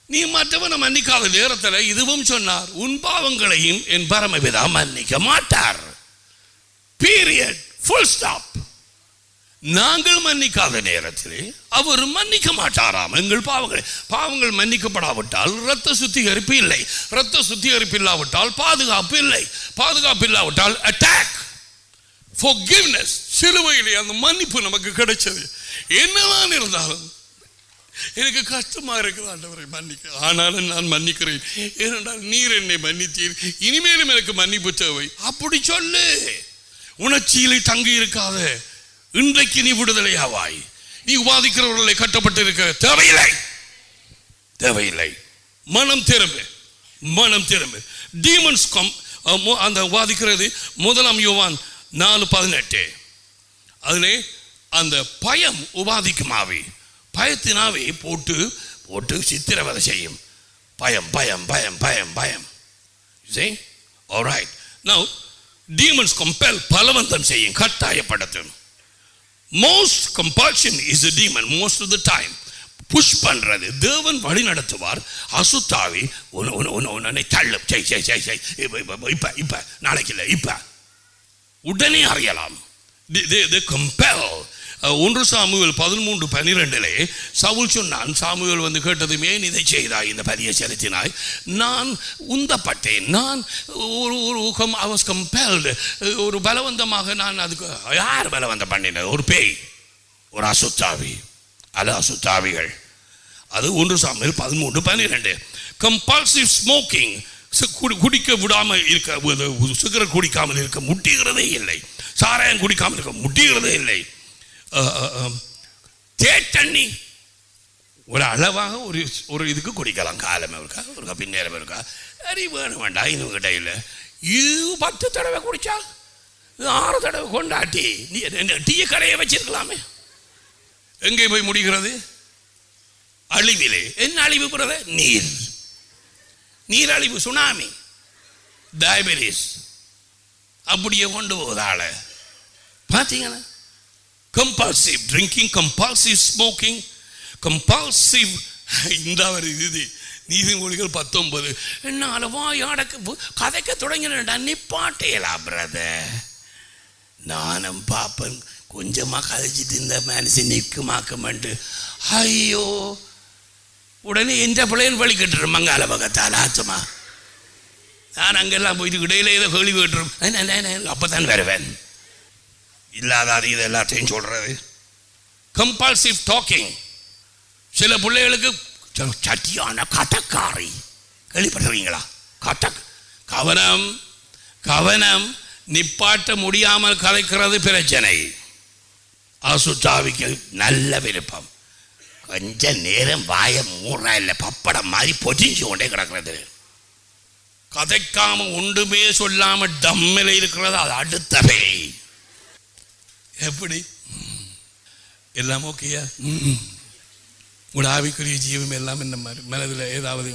நீ மற்றவனை மன்னிக்காத நேரத்தில் இதுவும் சொன்னார், உன் பாவங்களையும் என் பரமபிதா மன்னிக்க மாட்டார். Period, full stop. நாங்கள் மன்னிக்காத நேரத்தில் அவர் மன்னிக்க மாட்டாராம் எங்கள் பாவங்களை. பாவங்கள் மன்னிக்கப்படாவிட்டால் இரத்த சுத்திகரிப்பு இல்லை, இரத்த சுத்திகரிப்பு இல்லாவிட்டால் பாதுகாப்பு இல்லை, பாதுகாப்பு இல்லாவிட்டால் அட்டாக். forgiveness, சிலுவையிலே அந்த மன்னிப்பு நமக்கு கிடைச்சது. என்னதான் இருந்தாலும் எனக்கு கஷ்டமா இருக்கிற ஆண்டவரை மன்னிக்க, ஆனாலும் நான் மன்னிக்கிறேன், ஏனென்றால் நீர் என்னை மன்னித்தீர், இனிமேலும் எனக்கு மன்னிப்பு தேவை. அப்படி சொல்லு. உணர்ச்சியிலே தங்கி இருக்காத. இன்றைக்கு நீ விடுதலையாவாய். நீ உபாதிக்கிறவர்களை கட்டப்பட்டிருக்க தேவையில்லை, தேவையில்லை. மனம் திரும்ப, மனம் திரும்ப. டீமன்ஸ் அந்த உபாதிக்கிறது 1 யோவான் 4:18. அதிலே அந்த பயம் உபாதிக்கும் ஆவி, பயத்தினாவே போட்டு போட்டு சித்திரவதை செய்யும். பயம் பயம் பயம் பயம் பயம். See? All right. Now demons compel, பலவந்தம் செய்யும், கட்டாயப்படுத்தும். Most compulsion is a demon most of the time. Push பண்றது. தேவன் வழி நடத்துவார். அசுத்தாவி உன்னை தள்ளும். செய் செய் செய் செய், இப்ப இப்ப நாளைக்கு இல்லை, இப்ப உடனே அறியலாம். They compel. 1 சாமுவேல் 13:12 சவுல் சொன்னான், சாமுவேல் வந்து கேட்டதுமே இதை செய்தாய், இந்த பதியை செலுத்தினாய், நான் உந்தப்பட்டேன், நான் I was compelled, ஒரு பலவந்தமாக நான். அதுக்கு யார் பலவந்தம் பண்ணினது? ஒரு பேய், ஒரு அசுத்தாவி. அது அசுத்தாவிகள். அது 1 சாமுவேல் 13:12. கம்பல்சிவ் ஸ்மோக்கிங், குடிக்க விடாமல் இருக்க, சிகரெட் குடிக்காமல் இருக்க முட்டிகிறதே இல்லை, சாராயம் குடிக்காமல் இருக்க முட்டிகிறதே இல்லை. தேட்டண்ணி ஒரு அளவாக ஒரு இதுக்கு குடிக்கலாம், காலம் இருக்கா, ஒரு பின்னேரம் இருக்கா, சரி வேணும் வேண்டாம், இன்னும் கிட்ட இல்லை. 10 தடவை குடிச்சா 6 தடவை கொண்டாட்டி நீ டீ கடையை வச்சிருக்கலாமே. எங்கே போய் முடிகிறது? அழிவிலே. என்ன அழிவு போறது? நீர், நீரழிவு, சுனாமி, டயபெட்டிஸ், அப்படியே கொண்டு போகுதால. பார்த்தீங்கன்னா compulsive drinking, compulsive smoking, compulsive. இந்த ஒரு இது நீதிமொழிகள் 19. என்ன அளவா யாடக்கு கதைக்க தொடங்கினா நிப்பாட்டேலா பிரதர். நானும் பாப்பன் கொஞ்சமா கதைச்சிட்டு இந்த மனுஷன் நிற்குமாக்கமெண்டு. ஐயோ, உடனே எந்த பிள்ளைன்னு வழி கட்டுறோம் மங்கால பக்கத்தால் ஆச்சமா. நான் அங்கெல்லாம் போயிட்டு இடையில ஏதோ கேள்வி கேட்டுரும், அப்பதான் வருவேன். இல்லாத இது எல்லாத்தையும் சொல்றது. Compulsive talking. சில பிள்ளைகளுக்கு சட்டியான கட்டக்காரி, கேள்விப்பட்டிருக்கீங்களா? கவனம் கவனம், நிப்பாட்ட முடியாமல் கலைக்கிறது பிரச்சனை. அசுத்தாவிக்கு நல்ல விருப்பம். கொஞ்ச நேரம் வாய மூறா இல்லை, பப்படம் மாதிரி பொதிஞ்சு கொண்டே கிடக்கிறது. கதைக்காம ஒன்றுமே சொல்லாம டம்மில் இருக்கிறது, அது அடுத்த பேய். எப்படி எல்லாம் ஓகேயா? உங்களோட ஆவிக்குரிய ஜீவம் எல்லாம் இந்த மாதிரி மனதில் ஏதாவது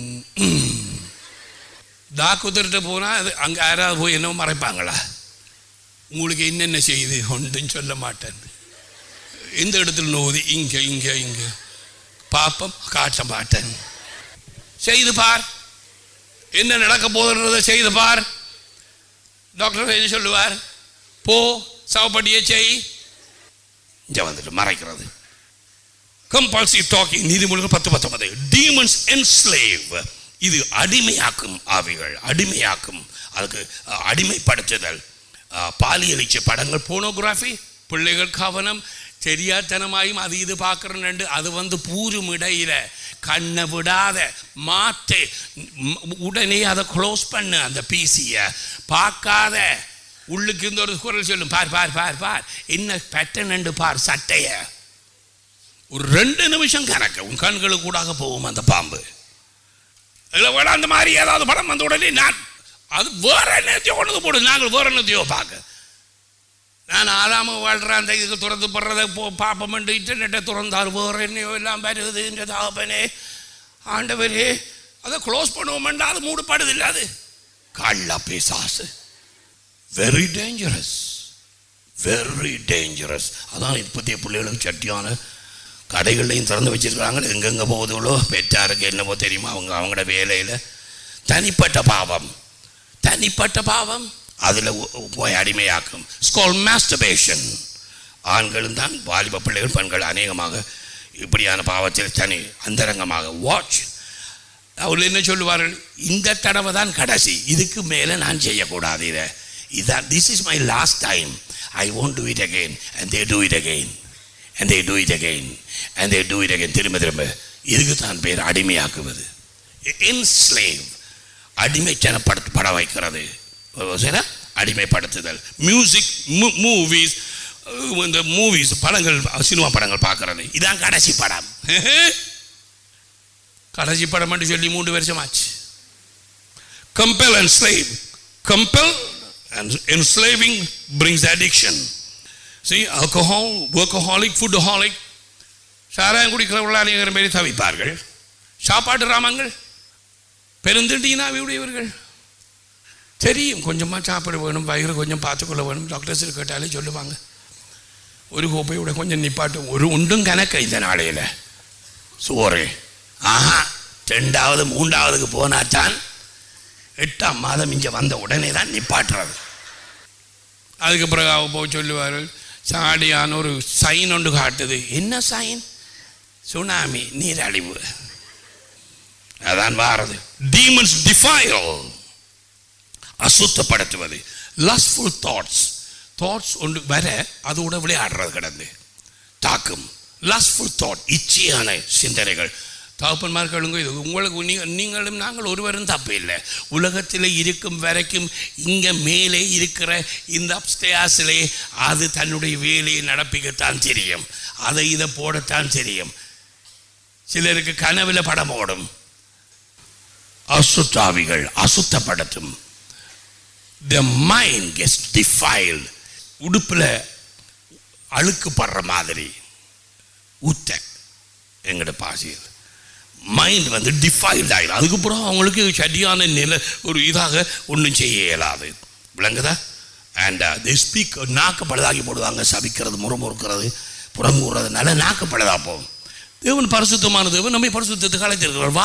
டாக்குத்திட்ட போனால் அது அங்கே யாராவது போய் என்ன மறைப்பாங்களா? உங்களுக்கு என்னென்ன செய்யுது ஒன்றும் சொல்ல மாட்டேன். இந்த இடத்துல நோதி இங்கே இங்கே இங்கே பாப்பம் காட்ட மாட்டேன். செய்து பார், என்ன நடக்க போதுன்றதை செய்து பார். டாக்டர் என்ன சொல்லுவார்? போ சாவப்படியே செய். இங்கே வந்துட்டு மறைக்கிறது. Compulsive talking. நீதிமொழிகள் 10:19. Demons enslave. இது அடிமையாக்கும் ஆவிகள், அடிமையாக்கும். அதுக்கு அடிமைப்படுத்துதல். பாலியலிச்ச படங்கள், போனோகிராஃபி. பிள்ளைகள் கவனம், தெரியாதனமாயும் அது இது பார்க்குறேன்னு அது வந்து பூரும் இடையில கண்ணை விடாத மாற்று. உடனே அதை க்ளோஸ் பண்ணு, அந்த பிசியை பார்க்காத. உள்ளுக்கு இந்த ஒரு குரல் சொல்லும், பார் பார் பார் பார், என்ன பேட்டர்ன் பார் சட்டைய. ஒரு 2 நிமிஷம் கணக்கு உன் கண்களுக்கு கூடாக போகும் அந்த பாம்பு. இல்லை வேணா அந்த மாதிரி ஏதாவது படம் வந்த உடனே நான் அது வேற என்னத்தையோ கொண்டு போடு, நாங்கள் வேற என்னத்தையோ பார்க்க. நான் ஆறாம வாழ்கிற அந்த இதுக்கு திறந்து படுறதை பார்ப்போம். இன்டர்நெட்டை திறந்தால் வேறு என்னையோ எல்லாம் வருது. இந்த தாபனே ஆண்டவரே, அதை க்ளோஸ் பண்ணுவோம்டா, அது மூடுபாடுது இல்லை. அது கள்ள பிசாசு. Very dangerous, very dangerous. அதான் இப்போதைய பிள்ளைகளுக்கு சட்டியான கடைகள்லையும் திறந்து வச்சிருக்கிறாங்க. எங்கெங்கே போகுதுகளோ பெற்றாருக்கு என்னவோ தெரியுமா, அவங்களோட வேலையில் தனிப்பட்ட பாவம் அதில் போய் அடிமையாக்கும். It's called masturbation. ஆண்களும் தான், வாலிப பிள்ளைகள், பெண்கள் அநேகமாக இப்படியான பாவத்தில் தனி அந்தரங்கமாக வாட்ச். அவர்கள் என்ன சொல்லுவார்கள், இந்த தடவை தான் கடைசி, இதுக்கு மேலே நான் செய்யக்கூடாது, இதான் this is my last time, I won't do it again, and they do it again, and they do it again, and they do it again. திரும்ப இதுக்கு தான் பேர் அடிமையாக்குவது. enslave, அடிமைத்தனப்பட வைக்கிறது, அடிமைப்படுத்துதல். மியூசிக், மூவிஸ், இந்த மூவிஸ் படங்கள், சினிமா படங்கள் பார்க்கறது, இதான் கடைசி படம். கடைசி படம் என்று சொல்லி 3 வருஷம் ஆச்சு. compel and slave. compel and enslaving brings addiction. See, alcohol, workaholic, foodaholic, சாராயம் குடிக்கிறவர்கள் அநேகர் பேரை தவிப்பார்கள். சாப்பாட்டு ராமங்கள், பெருந்திண்டினாவே உடையவர்கள். தெரியும் கொஞ்சமாக சாப்பிட வேணும், வயிறு கொஞ்சம் பார்த்துக்கொள்ள வேணும், டாக்டர்ஸ் கேட்டாலே சொல்லுவாங்க. ஒரு கோப்பையோட கொஞ்சம் நிப்பாட்டும், ஒரு உண்டும் கணக்கு இந்த நாளையில் சோறு. ஆஹா, 2வது 3வதுக்கு போனாத்தான் 8ஆம் மாதம் இங்கே வந்த உடனே தான் நிப்பாட்டுறது. அதுக்கு பிறகு அவ போய் சொல்லுவார்கள், சாடியான ஒரு சைன் ஒன்று காட்டுது. என்ன சைன்? சுனாமி, நீரழிவு. அதான் வாரது. டீமன்ஸ் டிஃபைல், அசுத்தப்படுத்துவது. லஸ்ட்ஃபுல் தாட்ஸ் ஒன்று வர அதோட விளையாடுறது கிடந்து தாக்கும். லஸ்ட்ஃபுல் தாட், இச்சையான சிந்தனைகள். தகப்பன்மார்களுங்க, இது உங்களுக்கு நீங்களும் நாங்கள் ஒருவரும் தப்பு இல்லை. உலகத்தில் இருக்கும் வரைக்கும் இங்கே மேலே இருக்கிற இந்த அப்ஸ்டேர்ஸிலே அது தன்னுடைய வேலையை நடப்பிக்கத்தான் தெரியும், அதை இதை போடத்தான் தெரியும். சிலருக்கு கனவுல படம் ஓடும். அசுத்தாவிகள் அசுத்தப்படுத்தும். The mind gets defiled. உடுப்பில் அழுக்கு படுற மாதிரி ஊத்த எங்கட பாசியல் மைண்ட் வந்து டிஃபைல்ட் ஆகிடும். அதுக்கப்புறம் அவங்களுக்கு சரியான நிலை ஒரு இதாக ஒன்றும் செய்ய இயலாது. விளங்குதா? And they speak. நாக்கு பழுதாகி போடுவாங்க. சபிக்கிறது, முறுமுறுக்கிறது, புறம்புறதுனால நாக்கு பழுதா போகும். தேவன் பரிசுத்தமான தேவன் நம்மை பரிசுத்தத்துக்கு அழைத்திருக்கிறார்.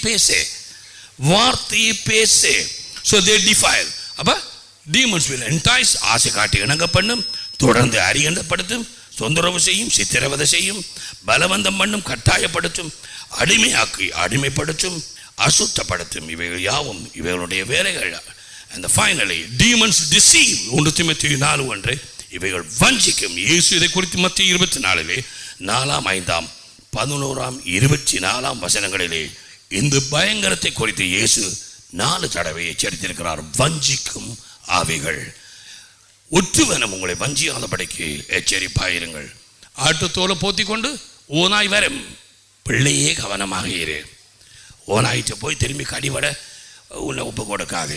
வார்த்தையை பேசு. So they defile. அப்போ டீமன்ஸ் வில் என்டைஸ், ஆசை காட்டி இணங்க பண்ணும், தொடர்ந்து அறியப்படுத்தும், தொந்தரவு செய்யும், சித்திரவதை செய்யும், பலவந்தம் பண்ணும், கட்டாயப்படுத்தும், அடிமைப்படுத்தும், அசுத்தப்படுத்தும். இவைகள் யாவும் இவைகளுடைய வேலைகள். and finally demons deceive. 1 தீமோத்தேயு 4:1 இவைகள் வஞ்சிக்கும். இயேசு இதை குறித்து மத்திய 24 4, 5, 11, 24 வசனங்களிலே இந்த பயங்கரத்தை குறித்து இயேசு 4 தடவை எச்சரித்திருக்கிறார். வஞ்சிக்கும் ஆவிகள். ஒற்றுவனம் உங்களை வஞ்சியாதபடிக்கு எச்சரிப்பாயிருங்கள். ஆட்டுத்தோலை போத்தி கொண்டு ஓநாய் வரும், பிள்ளையே கவனமாக இரு. ஓநாய்ட்டு போய் திரும்பி கடிவட உன்னை ஒப்பு கொடுக்காது.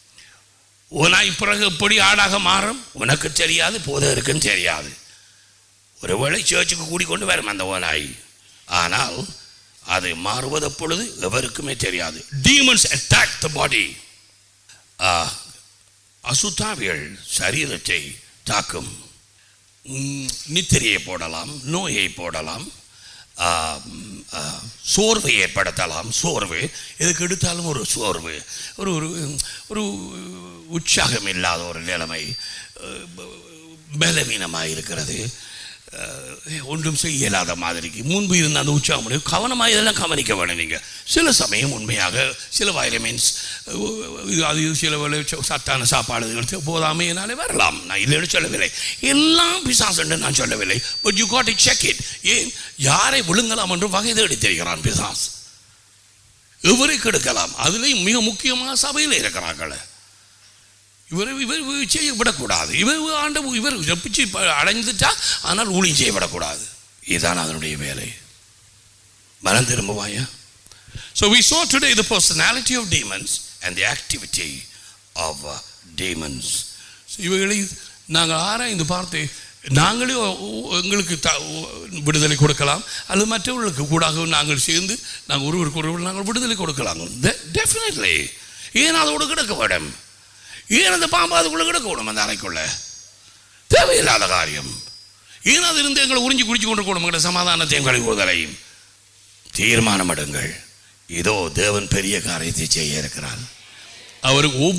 ஓநாய் பிறகு எப்படி ஆடாக மாறும் உனக்கு தெரியாது, போதருக்குன்னு தெரியாது. ஒருவேளை சேர்ச்சுக்கு கூடிக்கொண்டு வரும் அந்த ஓநாய், ஆனால் அது மாறுவது எப்பொழுது எவருக்குமே தெரியாது. டீமன்ஸ் அட்டாக் த பாடி. அசுத்தாவிகள் சரீரத்தை தாக்கும். நித்திரையை போடலாம், நோயை போடலாம், சோர்வை ஏற்படுத்தலாம். சோர்வு எதுக்கு எடுத்தாலும் ஒரு சோர்வு, ஒரு ஒரு உற்சாகம் இல்லாத ஒரு நிலைமை, பலவீனமாக இருக்கிறது, ஒன்றும் செய்ய இயலாத மாதிரிக்கு. முன்பு இருந்த அந்த உற்சாகம் கவனமாக இதெல்லாம் கவனிக்க வேணும். நீங்கள் சில சமயம் உண்மையாக சில வைட்டமின்ஸ் அது சில சத்தான சாப்பாடு போதாமையினாலே வரலாம். நான் இல்லைன்னு சொல்லவில்லை, எல்லாம் பிசாசு நான் சொல்லவில்லை. But you got to check it. ஏன் யாரை விழுங்கலாம் என்று வகை தேடி தெரிகிறான் பிசாஸ். எவரை கெடுக்கலாம். அதுலேயும் மிக முக்கியமாக சபையில் இருக்கிறார்கள். இவர் செய்ய விடக்கூடாது. இவர் பிச்சு அடைந்துட்டா, ஆனால் ஊழியம் செய்ய விடக்கூடாது. இதுதான் அதனுடைய வேலை. மனம் திரும்புவாயா? So we saw today the personality of demons and the activity of demons. இவைகளை நாங்கள் ஆராய்ந்து பார்த்து நாங்களே எங்களுக்கு விடுதலை கொடுக்கலாம், அல்லது மற்றவர்களுக்கு கூடாக நாங்கள் சேர்ந்து நாங்கள் ஒருவருக்கு நாங்கள் விடுதலை கொடுக்கலாம். டெஃபினெட்லி. ஏன் அதோடு கிடக்க வேணும்? ஏன் அந்த பாம்பு அதுக்குள்ளே கிடக்க வேணும்? அந்த அறைக்குள்ள தேவையில்லாத காரியம். ஏன் அது இருந்து எங்களை உறிஞ்சி குடிச்சு கொண்டு போகணும் சமாதானத்தையும் கழிவுதலையும் தீர்மானம் எடுங்கள் இதோ தேவன் பெரிய காரியத்தை செய்ய இருக்கிறார் அவருக்கு